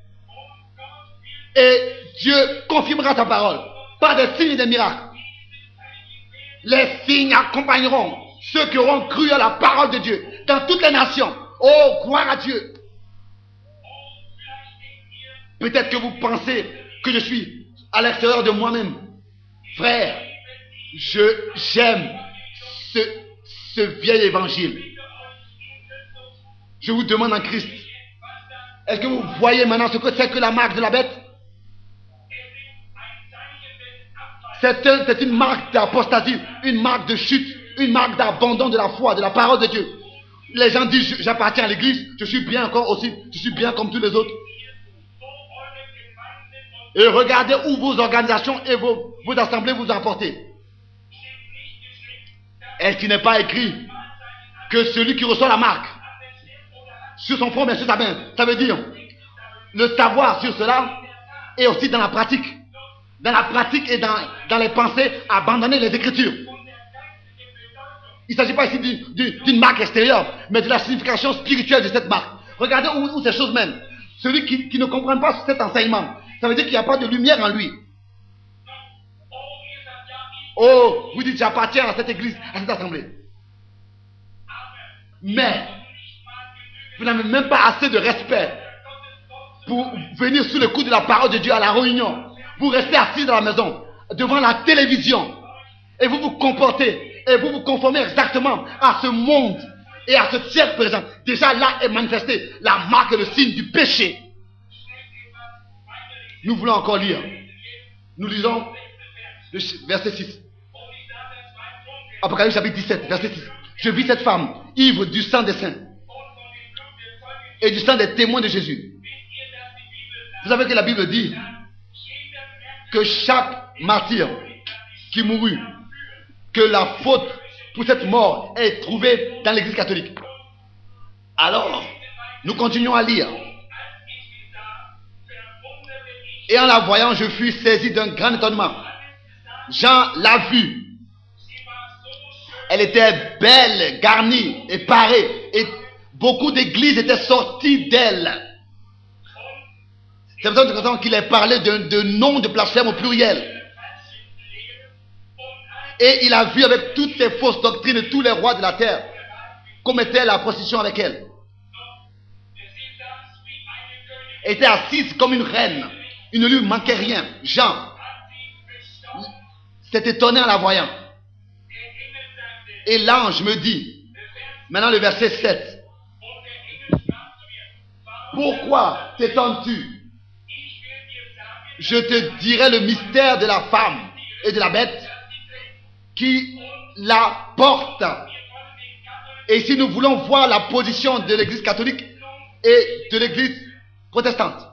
Et Dieu confirmera sa parole par des signes et des miracles. Les signes accompagneront ceux qui auront cru à la parole de Dieu dans toutes les nations. Oh, gloire à Dieu. Peut-être que vous pensez que je suis à l'extérieur de moi-même. Frère, j'aime ce vieil évangile. Je vous demande en Christ, est-ce que vous voyez maintenant ce que c'est que la marque de la bête? C'est une marque d'apostasie, une marque de chute, une marque d'abandon de la foi, de la parole de Dieu. Les gens disent, j'appartiens à l'église, je suis bien encore aussi, je suis bien comme tous les autres. Et regardez où vos organisations et vos assemblées vous apportent. Est-ce qu'il n'est pas écrit que celui qui reçoit la marque sur son front, mais sur sa main, ça veut dire le savoir sur cela et aussi dans la pratique. Dans la pratique et dans les pensées, abandonner les Écritures. Il ne s'agit pas ici d'une marque extérieure, mais de la signification spirituelle de cette marque. Regardez où ces choses mènent. Celui qui ne comprend pas cet enseignement, ça veut dire qu'il n'y a pas de lumière en lui. Oh, vous dites j'appartiens à cette église, à cette assemblée. Mais vous n'avez même pas assez de respect pour venir sous le coup de la parole de Dieu à la réunion. Vous restez assis dans la maison, devant la télévision, et vous vous comportez, et vous vous conformez exactement à ce monde et à ce siècle présent. Déjà là est manifestée la marque et le signe du péché. Nous voulons encore lire. Nous lisons le verset 6. Apocalypse chapitre 17, verset 6. Je vis cette femme, ivre du sang des saints et du sang des témoins de Jésus. Vous savez que la Bible dit que chaque martyr qui mourut, que la faute pour cette mort est trouvée dans l'Église catholique. Alors, nous continuons à lire. Et en la voyant, je fus saisi d'un grand étonnement. Jean l'a vue. Elle était belle, garnie et parée. Et beaucoup d'églises étaient sorties d'elle. C'est pour ça qu'il est parlé de nom de blasphème au pluriel. Et il a vu avec toutes ces fausses doctrines de tous les rois de la terre commettaient la prostitution avec elle. Elle était assise comme une reine. Il ne lui manquait rien. Jean s'est étonné en la voyant. Et l'ange me dit, maintenant le verset 7, pourquoi t'étonnes-tu? Je te dirai le mystère de la femme et de la bête qui la porte. Et si nous voulons voir la position de l'église catholique et de l'église protestante,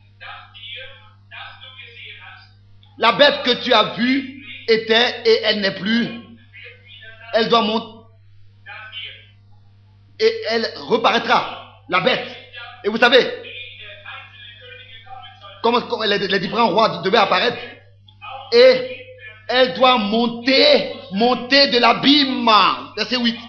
la bête que tu as vue était et elle n'est plus. Elle doit monter et elle reparaîtra, la bête. Et vous savez comment les différents rois devaient apparaître. Et elle doit monter de l'abîme. Verset 8.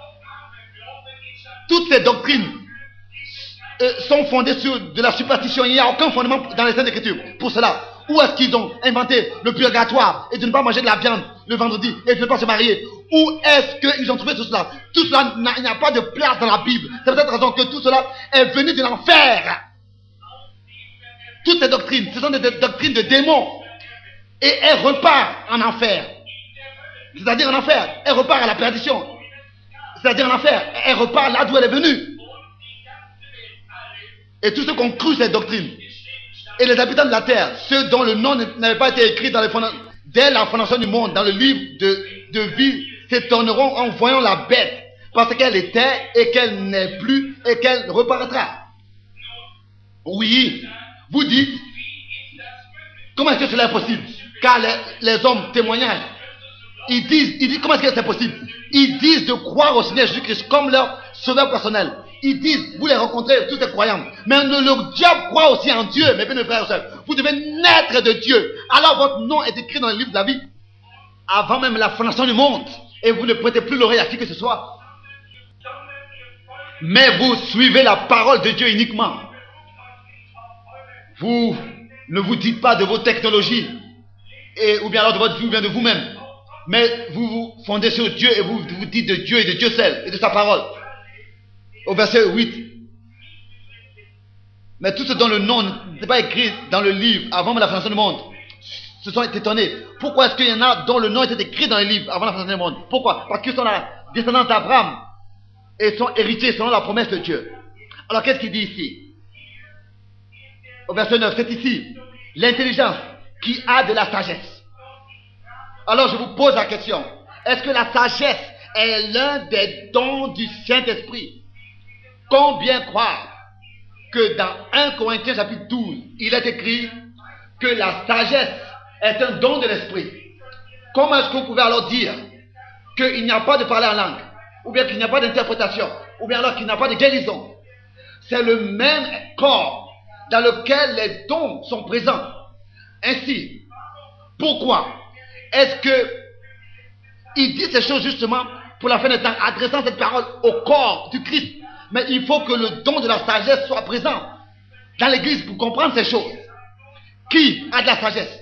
Toutes ces doctrines sont fondées sur de la superstition. Il n'y a aucun fondement dans les Saintes Écritures pour cela. Où est-ce qu'ils ont inventé le purgatoire et de ne pas manger de la viande le vendredi et de ne pas se marier? Où est-ce qu'ils ont trouvé tout cela? Tout cela, il n'y a pas de place dans la Bible. C'est pour cette raison que tout cela est venu de l'enfer. Toutes ces doctrines, ce sont des doctrines de démons. Et elle repart en enfer. C'est-à-dire en enfer. Elle repart à la perdition. C'est-à-dire en enfer. Elle repart là d'où elle est venue. Et tous ceux qui ont cru ces doctrines, et les habitants de la terre, ceux dont le nom n'avait pas été écrit dès la fondation du monde, dans le livre de vie, s'étonneront en voyant la bête, parce qu'elle était et qu'elle n'est plus et qu'elle reparaîtra. Oui, vous dites, comment est-ce que cela est possible? Car les hommes témoignent. Ils disent, comment est-ce que c'est possible? Ils disent de croire au Seigneur Jésus-Christ comme leur sauveur personnel. Ils disent, vous les rencontrez, tous les croyants. Mais le diable croit aussi en Dieu, mes bien frères et sœurs. Vous devez naître de Dieu. Alors votre nom est écrit dans le livre de la vie avant même la fondation du monde. Et vous ne prêtez plus l'oreille à qui que ce soit. Mais vous suivez la parole de Dieu uniquement. Vous ne vous dites pas de vos technologies, ou bien alors de votre vie, ou bien de vous-même. Mais vous vous fondez sur Dieu et vous vous dites de Dieu et de Dieu seul et de sa parole. Au verset 8. Mais tout ce dont le nom n'est pas écrit dans le livre avant la fondation du monde se sont étonnés. Pourquoi est-ce qu'il y en a dont le nom était écrit dans le livre avant la fondation du monde? Pourquoi? Parce qu'ils sont la descendance d'Abraham et sont héritiers selon la promesse de Dieu. Alors qu'est-ce qu'il dit ici? Au verset 9, c'est ici l'intelligence qui a de la sagesse. Alors je vous pose la question, est-ce que la sagesse est l'un des dons du Saint-Esprit? Combien croire que dans 1 Corinthiens chapitre 12, il est écrit que la sagesse est un don de l'Esprit? Comment est-ce que vous pouvez alors dire qu'il n'y a pas de parler en langue, ou bien qu'il n'y a pas d'interprétation, ou bien alors qu'il n'y a pas de guérison? C'est le même corps dans lequel les dons sont présents. Ainsi, pourquoi est-ce que il dit ces choses justement pour la fin des temps, adressant cette parole au corps du Christ? Mais il faut que le don de la sagesse soit présent dans l'église pour comprendre ces choses. Qui a de la sagesse?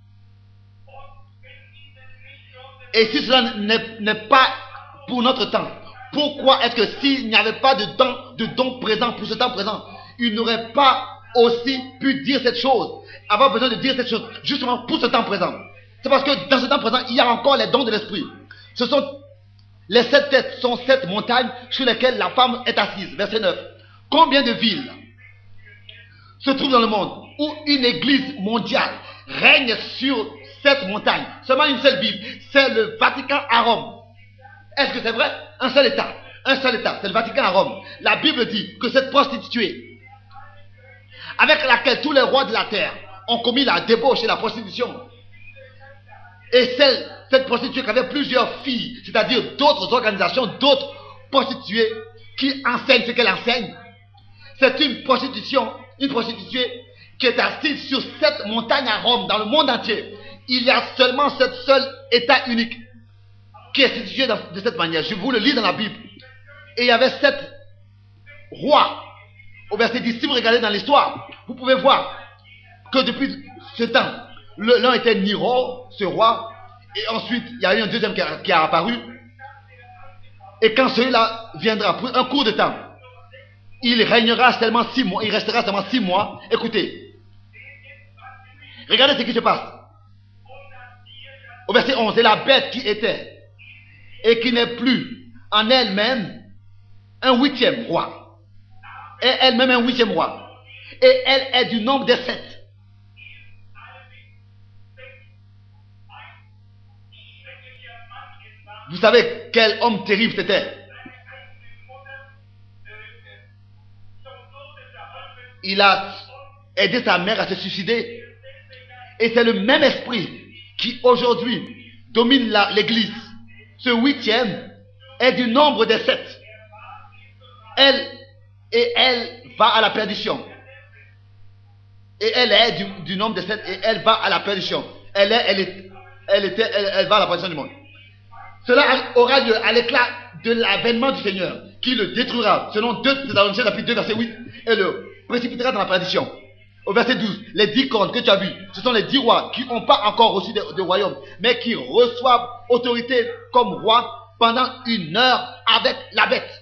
Et si cela n'est pas pour notre temps, pourquoi est-ce que s'il n'y avait pas de don présent pour ce temps présent, il n'aurait pas aussi pu dire cette chose, avoir besoin de dire cette chose justement pour ce temps présent? C'est parce que dans ce temps présent, il y a encore les dons de l'esprit. Ce sont les 7 têtes, sont 7 montagnes sur lesquelles la femme est assise. Verset 9. Combien de villes se trouvent dans le monde où une église mondiale règne sur 7 montagnes? Seulement une seule ville, c'est le Vatican à Rome. Est-ce que c'est vrai? Un seul État, c'est le Vatican à Rome. La Bible dit que cette prostituée, avec laquelle tous les rois de la terre ont commis la débauche et la prostitution, et cette prostituée qui avait plusieurs filles, c'est-à-dire d'autres organisations, d'autres prostituées qui enseignent ce qu'elle enseigne, c'est une prostituée qui est assise sur 7 montagnes à Rome, dans le monde entier. Il y a seulement ce seul État unique qui est situé de cette manière. Je vous le lis dans la Bible. Et il y avait 7 rois. Au verset 10, si vous regardez dans l'histoire, vous pouvez voir que depuis ce temps, l'un était Nero, ce roi, et ensuite il y a eu un deuxième qui a apparu. Et quand celui-là viendra pour un court de temps, il régnera seulement 6 mois, il restera seulement 6 mois. Écoutez, regardez ce qui se passe. Au verset 11, et la bête qui était et qui n'est plus en elle-même un huitième roi, et elle-même un huitième roi, et elle est du nombre des 7. Vous savez quel homme terrible c'était. Il a aidé sa mère à se suicider. Et c'est le même esprit qui aujourd'hui domine l'église. Ce huitième est du nombre des 7. Elle va à la perdition. Et elle est du nombre des 7 et elle va à la perdition. Elle va à la perdition du monde. Cela aura lieu à l'éclat de l'avènement du Seigneur, qui le détruira, selon 2 Thessaloniciens chapitre 2 verset 8, et le précipitera dans la perdition. Au verset 12, les 10 cornes que tu as vues, ce sont les 10 rois qui n'ont pas encore reçu de royaume, mais qui reçoivent autorité comme roi pendant 1 heure avec la bête.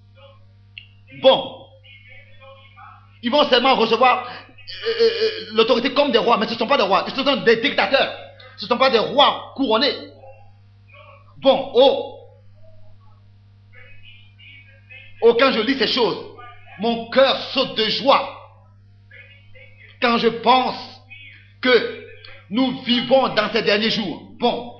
Bon, ils vont seulement recevoir l'autorité comme des rois, mais ce ne sont pas des rois, ce sont des dictateurs, ce ne sont pas des rois couronnés. Bon, quand je lis ces choses, mon cœur saute de joie quand je pense que nous vivons dans ces derniers jours. Bon,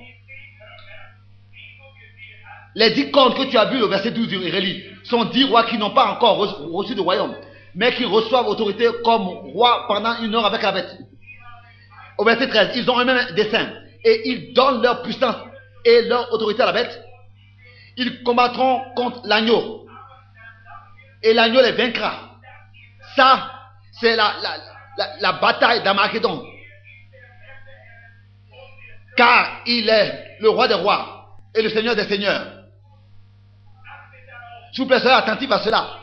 les 10 cornes que tu as vues au verset 12 du relis sont 10 rois qui n'ont pas encore reçu de royaume, mais qui reçoivent autorité comme roi pendant 1 heure avec la bête. Au verset 13, ils ont eux-mêmes des saints et ils donnent leur puissance et leur autorité à la bête. Ils combattront contre l'agneau et l'agneau les vaincra. Ça, c'est la bataille d'Armageddon. Car il est le roi des rois et le seigneur des seigneurs. S'il vous plaît, soyez attentifs à cela.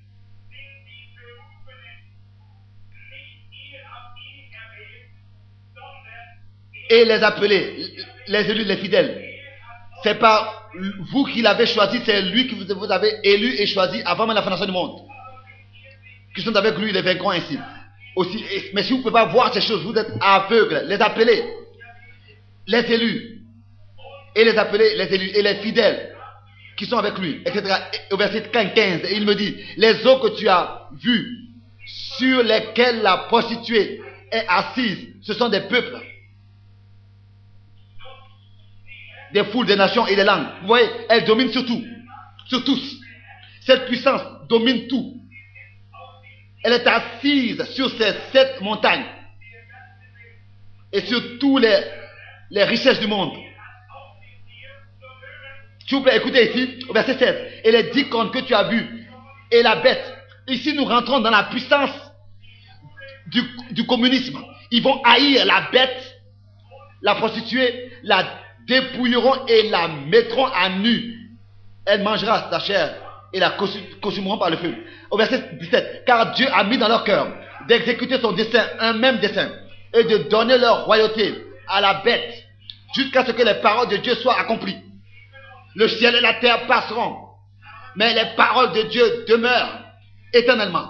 Et les appelés, les élus, les fidèles, c'est pas vous qui l'avez choisi, c'est lui qui vous avez élu et choisi avant même la fondation du monde. Qui sont avec lui, les vaincront ainsi. Aussi, mais si vous ne pouvez pas voir ces choses, vous êtes aveugles. Les appelés, les élus, et les appelés, les élus, et les fidèles qui sont avec lui, etc. Et au verset 15, il me dit, les eaux que tu as vues, sur lesquelles la prostituée est assise, ce sont des peuples, des foules, des nations et des langues. Vous voyez, elle domine sur tout, sur tous. Cette puissance domine tout. Elle est assise sur ces 7 montagnes et sur tous les richesses du monde. S'il vous plaît, écoutez ici, au verset 16. Et les 10 cornes que tu as vues et la bête. Ici, nous rentrons dans la puissance du communisme. Ils vont haïr la bête, la prostituée, la dépouilleront et la mettront à nu. Elle mangera sa chair et la consumeront par le feu. Au verset 17, car Dieu a mis dans leur cœur d'exécuter son dessein, un même dessein, et de donner leur royauté à la bête, jusqu'à ce que les paroles de Dieu soient accomplies. Le ciel et la terre passeront, mais les paroles de Dieu demeurent éternellement.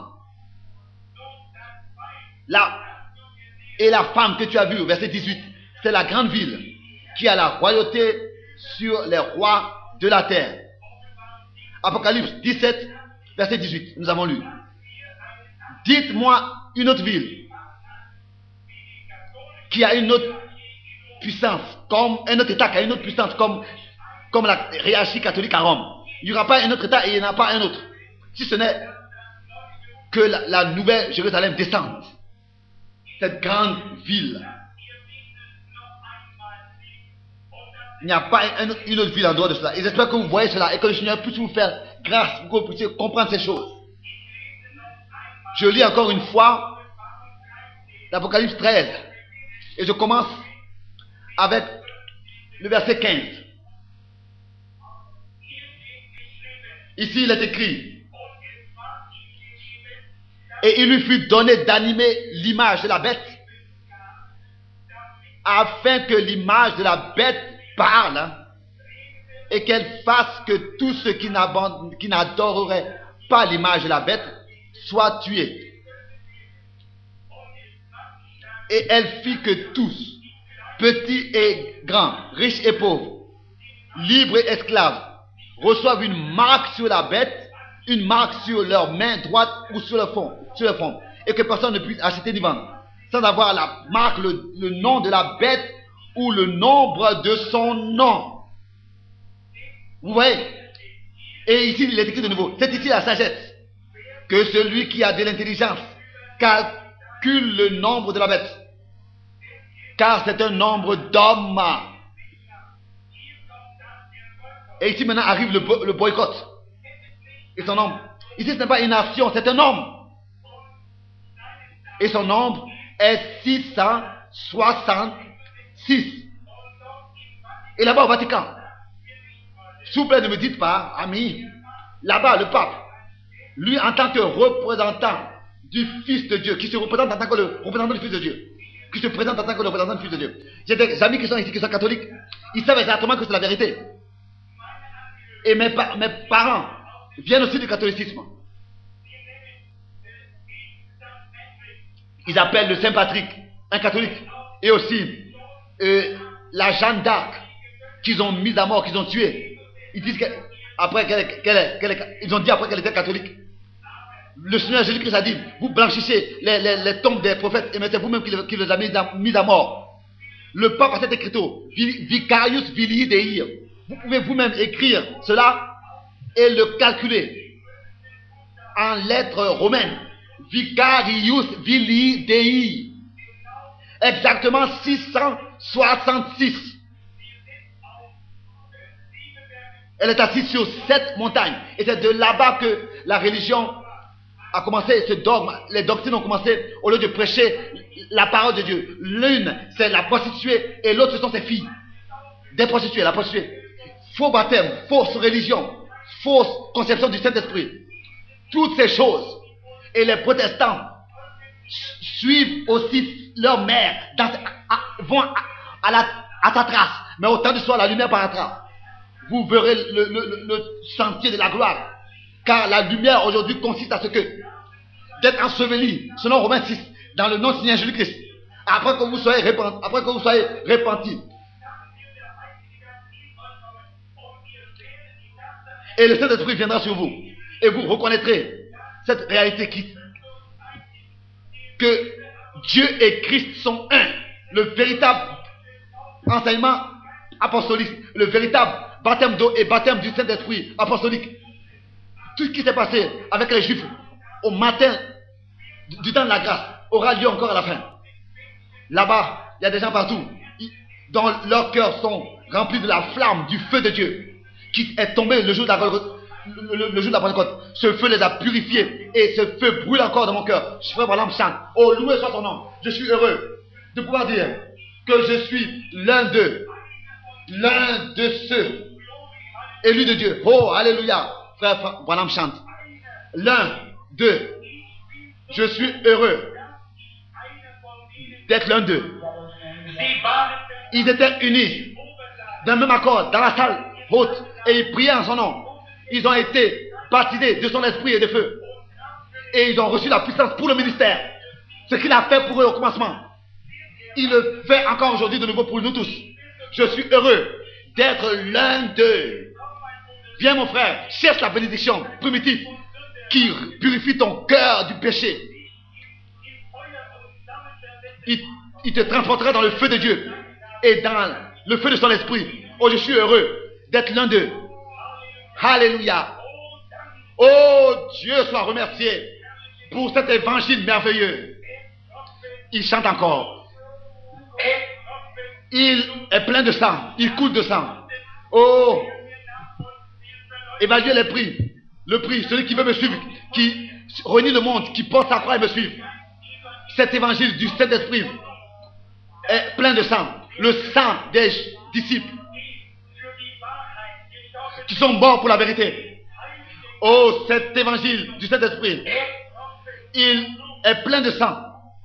Là, et la femme que tu as vue, au verset 18, c'est la grande ville qui a la royauté sur les rois de la terre. Apocalypse 17, verset 18, nous avons lu. Dites-moi une autre ville qui a une autre puissance, comme un autre État qui a une autre puissance, comme la hiérarchie catholique à Rome. Il n'y aura pas un autre État et il n'y en a pas un autre. Si ce n'est que la nouvelle Jérusalem descende. Cette grande ville. Il n'y a pas une autre ville en dehors de cela. Et j'espère que vous voyez cela et que le Seigneur puisse vous faire grâce pour que vous puissiez comprendre ces choses. Je lis encore une fois l'Apocalypse 13 et je commence avec le verset 15. Ici il est écrit: et il lui fut donné d'animer l'image de la bête, afin que l'image de la bête parle et qu'elle fasse que tous ceux qui n'adoreraient pas l'image de la bête soient tués. Et elle fit que tous, petits et grands, riches et pauvres, libres et esclaves, reçoivent une marque sur la bête, une marque sur leur main droite ou sur le front, et que personne ne puisse acheter ni vendre, sans avoir la marque, le nom de la bête ou le nombre de son nom. Vous voyez? Et ici, il est écrit de nouveau, c'est ici la sagesse, que celui qui a de l'intelligence calcule le nombre de la bête, car c'est un nombre d'hommes. Et ici maintenant arrive le boycott. Et son nombre, ici ce n'est pas une nation, c'est un homme. Et son nombre est 666. Et là-bas au Vatican, s'il vous plaît, ne me dites pas, ami, là-bas le pape, lui en tant que représentant du Fils de Dieu, qui se représente en tant que le représentant du Fils de Dieu, qui se présente en tant que le représentant du Fils de Dieu. J'ai des amis qui sont ici, qui sont catholiques, ils savent exactement que c'est la vérité. Et mes parents viennent aussi du catholicisme. Ils appellent le Saint Patrick un catholique. Et aussi la Jeanne d'Arc qu'ils ont mise à mort, qu'ils ont tuée. Ils disent ils ont dit après qu'elle était catholique. Le Seigneur Jésus-Christ a dit, vous blanchissez les tombes des prophètes et c'est vous-même qui les avez mis à mort. Le pape a cet écriteau, Vicarius Filii Dei. Vous pouvez vous-même écrire cela et le calculer en lettres romaines. Vicarius Filii Dei. Exactement 666. Elle est assise sur 7 montagnes. Et c'est de là-bas que la religion a commencé, ce dogme, les doctrines ont commencé au lieu de prêcher la parole de Dieu. L'une, c'est la prostituée et l'autre, ce sont ses filles. Des prostituées, la prostituée. Faux baptême, fausse religion, fausse conception du Saint-Esprit. Toutes ces choses. Et les protestants suivent aussi leur mère, vont à sa trace. Mais au temps du soir, la lumière paraîtra. Vous verrez le sentier de la gloire. Car la lumière aujourd'hui consiste à ce que d'être enseveli, selon Romains 6, dans le nom du Seigneur Jésus-Christ. Après que vous soyez repentis. Et le Saint-Esprit viendra sur vous. Et vous reconnaîtrez cette réalité que Dieu et Christ sont un. Le véritable enseignement apostolique, le véritable baptême d'eau et baptême du Saint-Esprit apostolique. Tout ce qui s'est passé avec les Juifs au matin du temps de la grâce aura lieu encore à la fin. Là-bas, il y a des gens partout dont leurs cœurs sont remplis de la flamme du feu de Dieu qui est tombé le jour de la Pentecôte. Ce feu les a purifiés et ce feu brûle encore dans mon cœur. Frère Branham chante, oh loué soit son nom. Je suis heureux de pouvoir dire que je suis l'un de ceux élus de Dieu. Oh alléluia. Frère Branham chante, l'un d'eux. Je suis heureux d'être l'un d'eux. Ils étaient unis d'un même accord dans la salle haute et ils priaient en son nom. Ils ont été baptisés de son esprit et de feu et ils ont reçu la puissance pour le ministère. Ce qu'il a fait pour eux au commencement, il le fait encore aujourd'hui de nouveau pour nous tous. Je suis heureux d'être l'un d'eux. Viens mon frère, cherche la bénédiction primitive qui purifie ton cœur du péché. Il te transportera dans le feu de Dieu et dans le feu de son esprit. Oh, je suis heureux d'être l'un d'eux. Alléluia. Oh, Dieu soit remercié pour cet évangile merveilleux. Il chante encore. Il est plein de sang. Il coule de sang. Oh, évaluez les prix. Le prix, celui qui veut me suivre, qui renie le monde, qui porte sa croix et me suivre. Cet évangile du Saint-Esprit est plein de sang. Le sang des disciples qui sont morts pour la vérité. Oh, cet évangile du Saint-Esprit, il est plein de sang.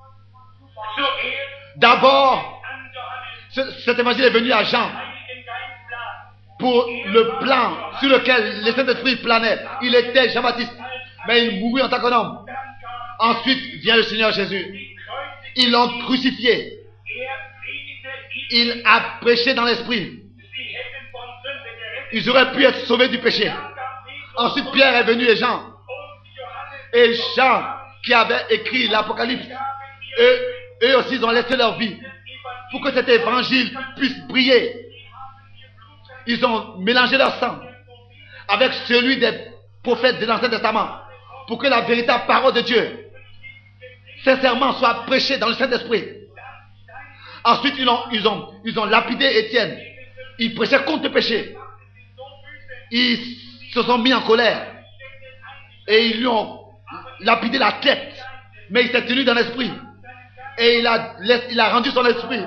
D'abord, cet évangile est venu à Jean pour le plan sur lequel le Saint-Esprit planait. Il était Jean-Baptiste, mais il mourut en tant qu'homme. Ensuite vient le Seigneur Jésus. Ils l'ont crucifié. Il a prêché dans l'esprit. Ils auraient pu être sauvés du péché. Ensuite, Pierre est venu et Jean. Et Jean, qui avait écrit l'Apocalypse, eux aussi, ils ont laissé leur vie pour que cet évangile puisse briller. Ils ont mélangé leur sang avec celui des prophètes de l'Ancien Testament pour que la véritable parole de Dieu sincèrement soit prêchée dans le Saint-Esprit. Ensuite, ils ont lapidé Étienne. Ils prêchaient contre le péché. Ils se sont mis en colère et ils lui ont lapidé la tête, mais il s'est tenu dans l'esprit et il a rendu son esprit.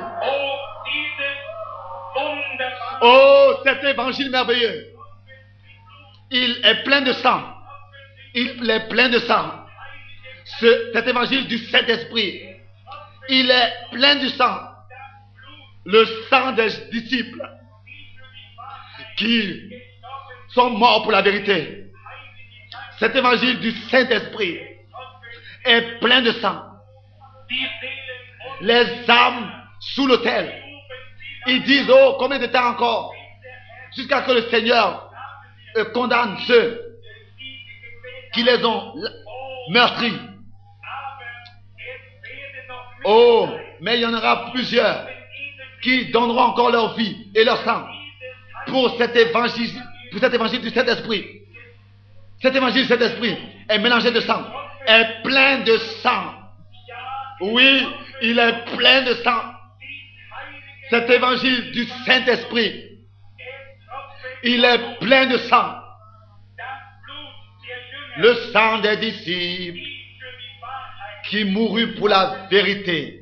Oh, cet évangile merveilleux, il est plein de sang. Il est plein de sang. Cet évangile du Saint-Esprit, il est plein de sang. Le sang des disciples qui sont morts pour la vérité. Cet évangile du Saint-Esprit est plein de sang. Les âmes sous l'autel, ils disent, oh, combien de temps encore, jusqu'à ce que le Seigneur condamne ceux qui les ont meurtris. Oh, mais il y en aura plusieurs qui donneront encore leur vie et leur sang pour cet évangile du Saint-Esprit. Cet évangile du Saint-Esprit est mélangé de sang, est plein de sang. Oui, il est plein de sang. Cet évangile du Saint-Esprit, il est plein de sang. Le sang des disciples qui mourut pour la vérité.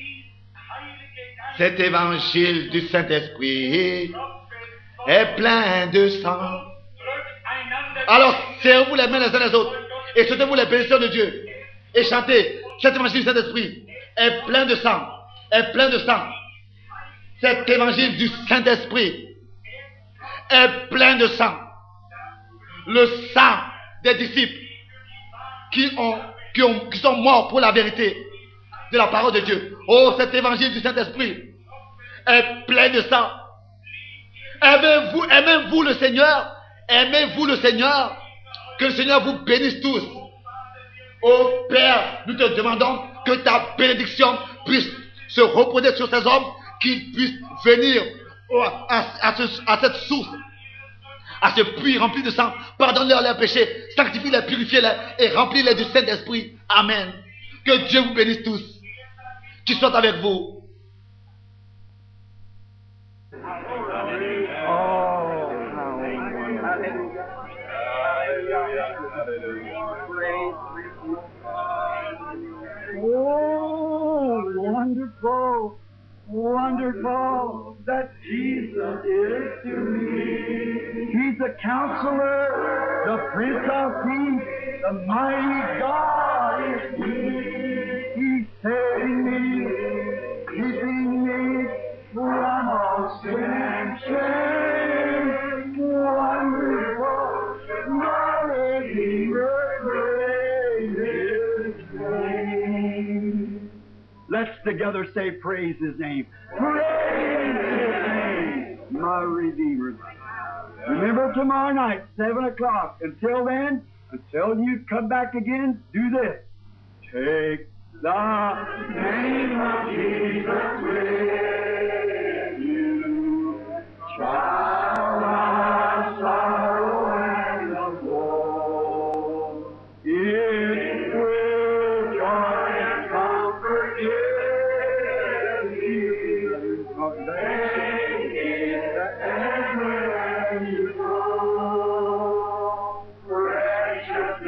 Cet évangile du Saint-Esprit est plein de sang. Alors, serrez-vous les mains les uns les autres et souhaitez-vous les bénédictions de Dieu et chantez. Cet évangile du Saint-Esprit est plein de sang, est plein de sang. Cet évangile du Saint-Esprit est plein de sang. Le sang des disciples qui sont morts pour la vérité de la parole de Dieu. Oh, cet évangile du Saint-Esprit est plein de sang. Aimez-vous le Seigneur? Aimez-vous le Seigneur? Que le Seigneur vous bénisse tous. Oh Père, nous te demandons que ta bénédiction puisse se reposer sur ces hommes, qu'ils puissent venir à cette source, à ce puits rempli de sang. Pardonne-leur leurs péchés, sanctifie-les, purifie-les et remplis-les du Saint-Esprit. Amen. Que Dieu vous bénisse tous. Qu'il soit avec vous. Oh, wonderful, wonderful that Jesus is to me. He's the Counselor, the Prince of Peace, the mighty God is He. He's saving me, keeping me from all sin and shame. Wonderful, my Redeemer, praise His name. Let's together say, praise His name. Praise His name, my Redeemer. Remember tomorrow night, 7 o'clock. Until then, until you come back again, do this. Take the name of Jesus with you. Child of sorrow and of woe. It will joy and comfort give you. Take it everywhere you go. Precious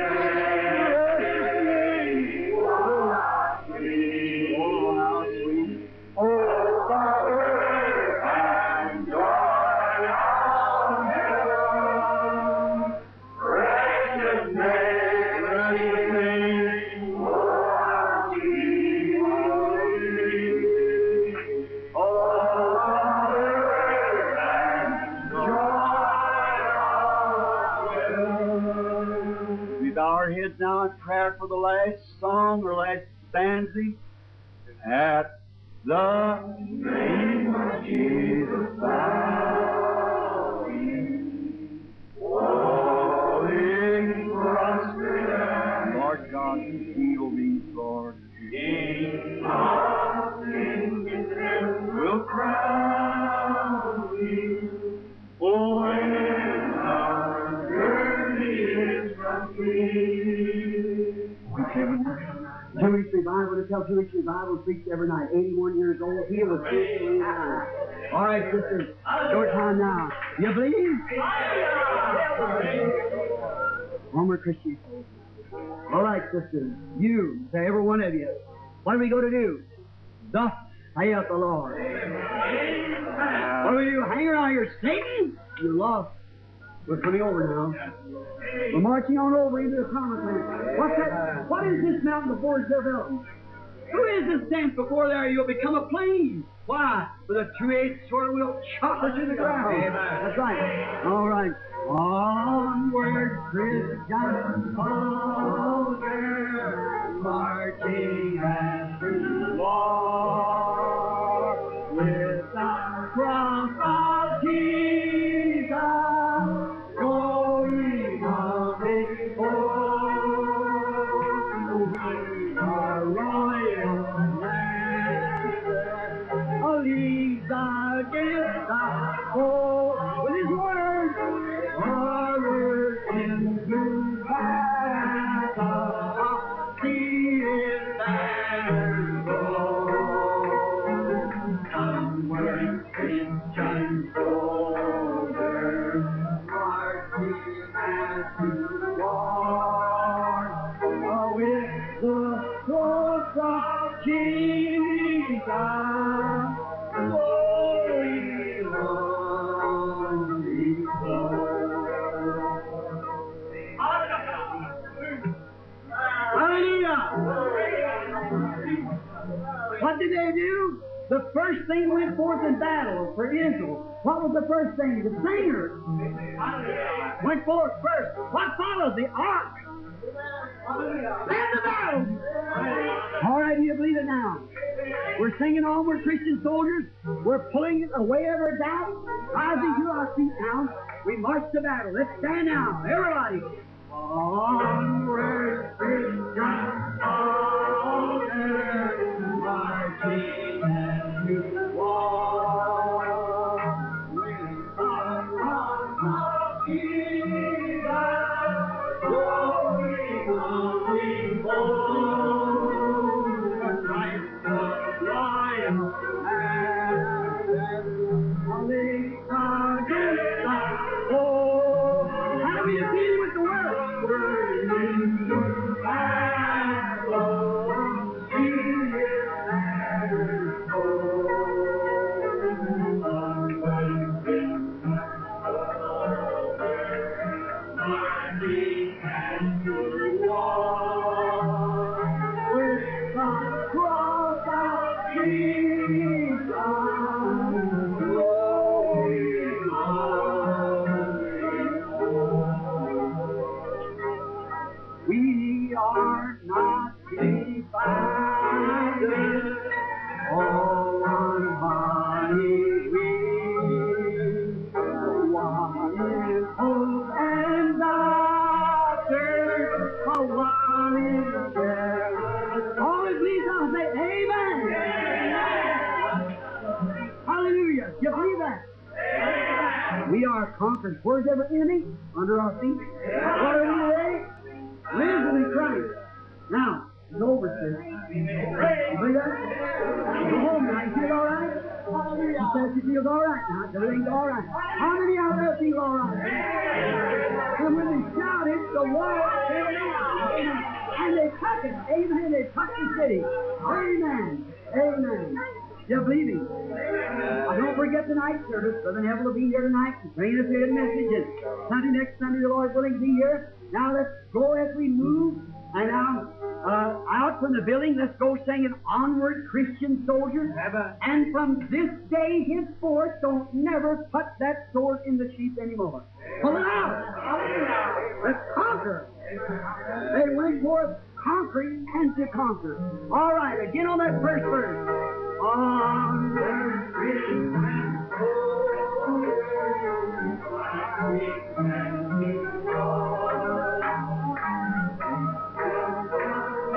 name. Oh, how sweet. Oh, how sweet. Oh, power and joy of heaven. Precious name. Precious name. Oh, how sweet. Oh, power and joy of heaven. We bow our heads now in prayer for the last song or last stanza. At the name of Jesus, bowing heal me, Lord. King of kings will crown you. Oh, when our journey is complete. Jewish revival, to tell Jewish revival, preached every night. 81 years old, he was 89. All right, sisters, short time now. You believe? One more Christian. All right, sisters, you, say every one of you, what are we going to do? Thus saith the Lord. What do we do? Hang around here Satan? You're lost. We're coming over now. We're marching on over into the promised land. What's that? What is this mountain before Zerbel? Who is this stands before there? You'll become a plain. Why? With a two-edged sword will chop it to the ground. That's right. All right. Onward, Christian soldier, marching as to war, with the cross of Jesus going on before. Our royal master leads against the foe with his word. Forward into battle, he is banner gold. Onward, Christian soldier, marching as to war, with the cross of Jesus going on before. Hallelujah! What did they do? The first thing went forth in battle for Israel. What was the first thing? The singers went forth first. What followed? The ark. And the battle. All right, do you believe it now? We're singing onward, Christian soldiers. We're pulling away every doubt. Rising to our feet now. We march to battle. Let's stand now. Everybody. Onward, Christian soldiers, marching to war, with the cross of Jesus going on before. Christ the Lion and leads against the foe. How do we deal with the world? Into battle, he is we are not divided, all one body we, one is hope and doctrine, one is prayer. All is please, I'll say amen. Hallelujah. You believe that? We are conquered. Where's every enemy? Under our feet. What are we today? Risen in Christ. Now, it's over, sir. You believe that? Go home now. You feel all right? You said you feel all right now. Everything's all right. How many out there feel all right? And when they shouted, the wall came down. And they took it. Amen. They took the city. Amen. Amen. You believe him? Don't forget the night service. Brother Neville will be here tonight to bring us a message. Sunday, next Sunday, the Lord willing, be here. Now let's go as we move. And now, out from the building, let's go singing Onward, Christian Soldiers. And from this day henceforth, don't never put that sword in the sheath anymore. Pull it out. Let's conquer. They went forth conquering and to conquer. All right, again on that first verse. Onward, Christian soldiers.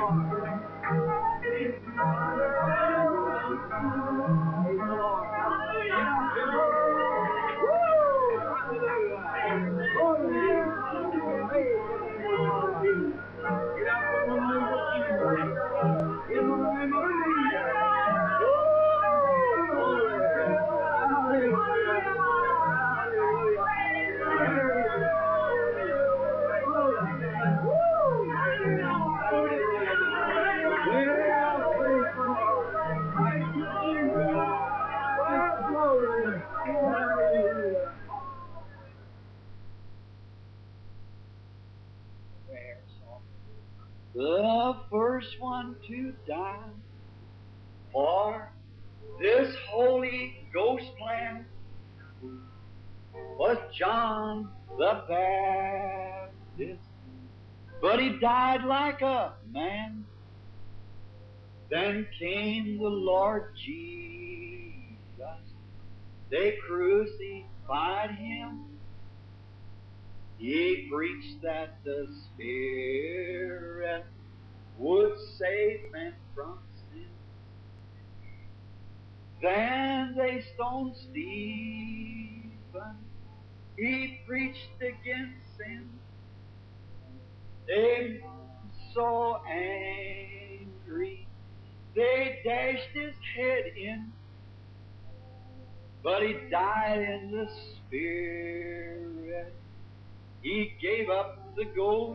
The first one to die for this Holy Ghost plan was John the Baptist, but he died like a man. Then came the Lord Jesus. They crucified him. He preached that the Spirit would save men from sin. Then they stoned Stephen. He preached against sin. They were so angry, they dashed his head in. But he died in the Spirit. He gave up the ghost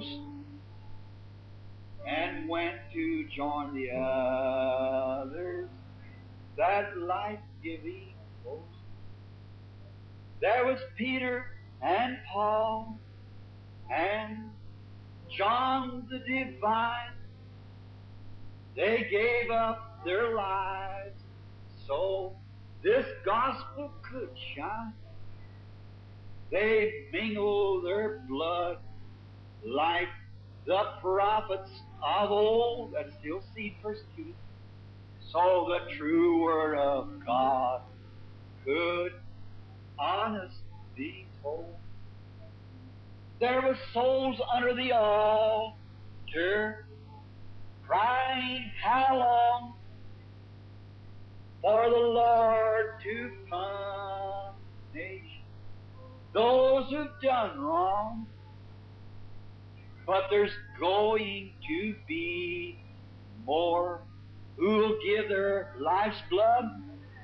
and went to join the others, that life-giving host. There was Peter and Paul and John the Divine. They gave up their lives so this gospel could shine. They mingled their blood like the prophets of old that still see persecuted, so the true word of God could honest be told. There were souls under the altar crying, how long for the Lord to punish those who've done wrong? But there's going to be more who'll give their life's blood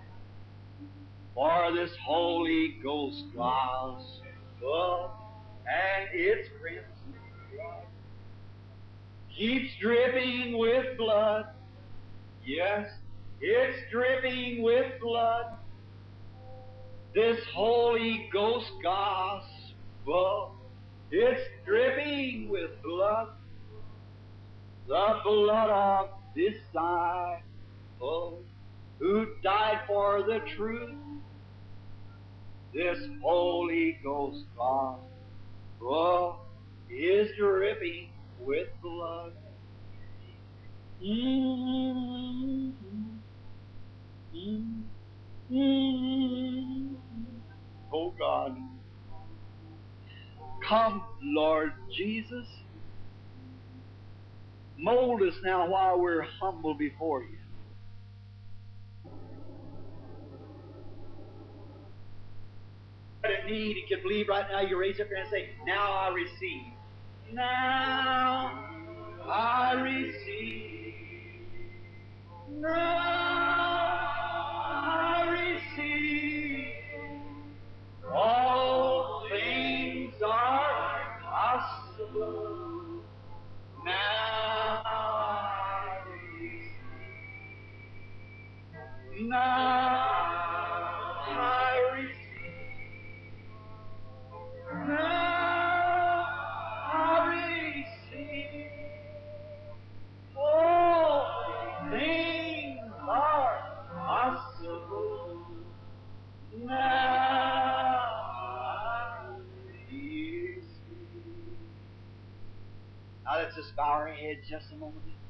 for this Holy Ghost gospel, and its crimson blood keeps dripping with blood. Yes, it's dripping with blood. This Holy Ghost gospel, it's dripping with blood. The blood of disciples who died for the truth. This Holy Ghost gospel is dripping with blood. Oh God, come, Lord Jesus. Mold us now while we're humble before you. In need, you can believe right now, you raise up your hand and say, now I receive. Now I receive. Now I receive. All things are possible. Now I receive. Now I receive. Now I receive. All things are possible. Now I receive. Now let's just bow our heads just a moment.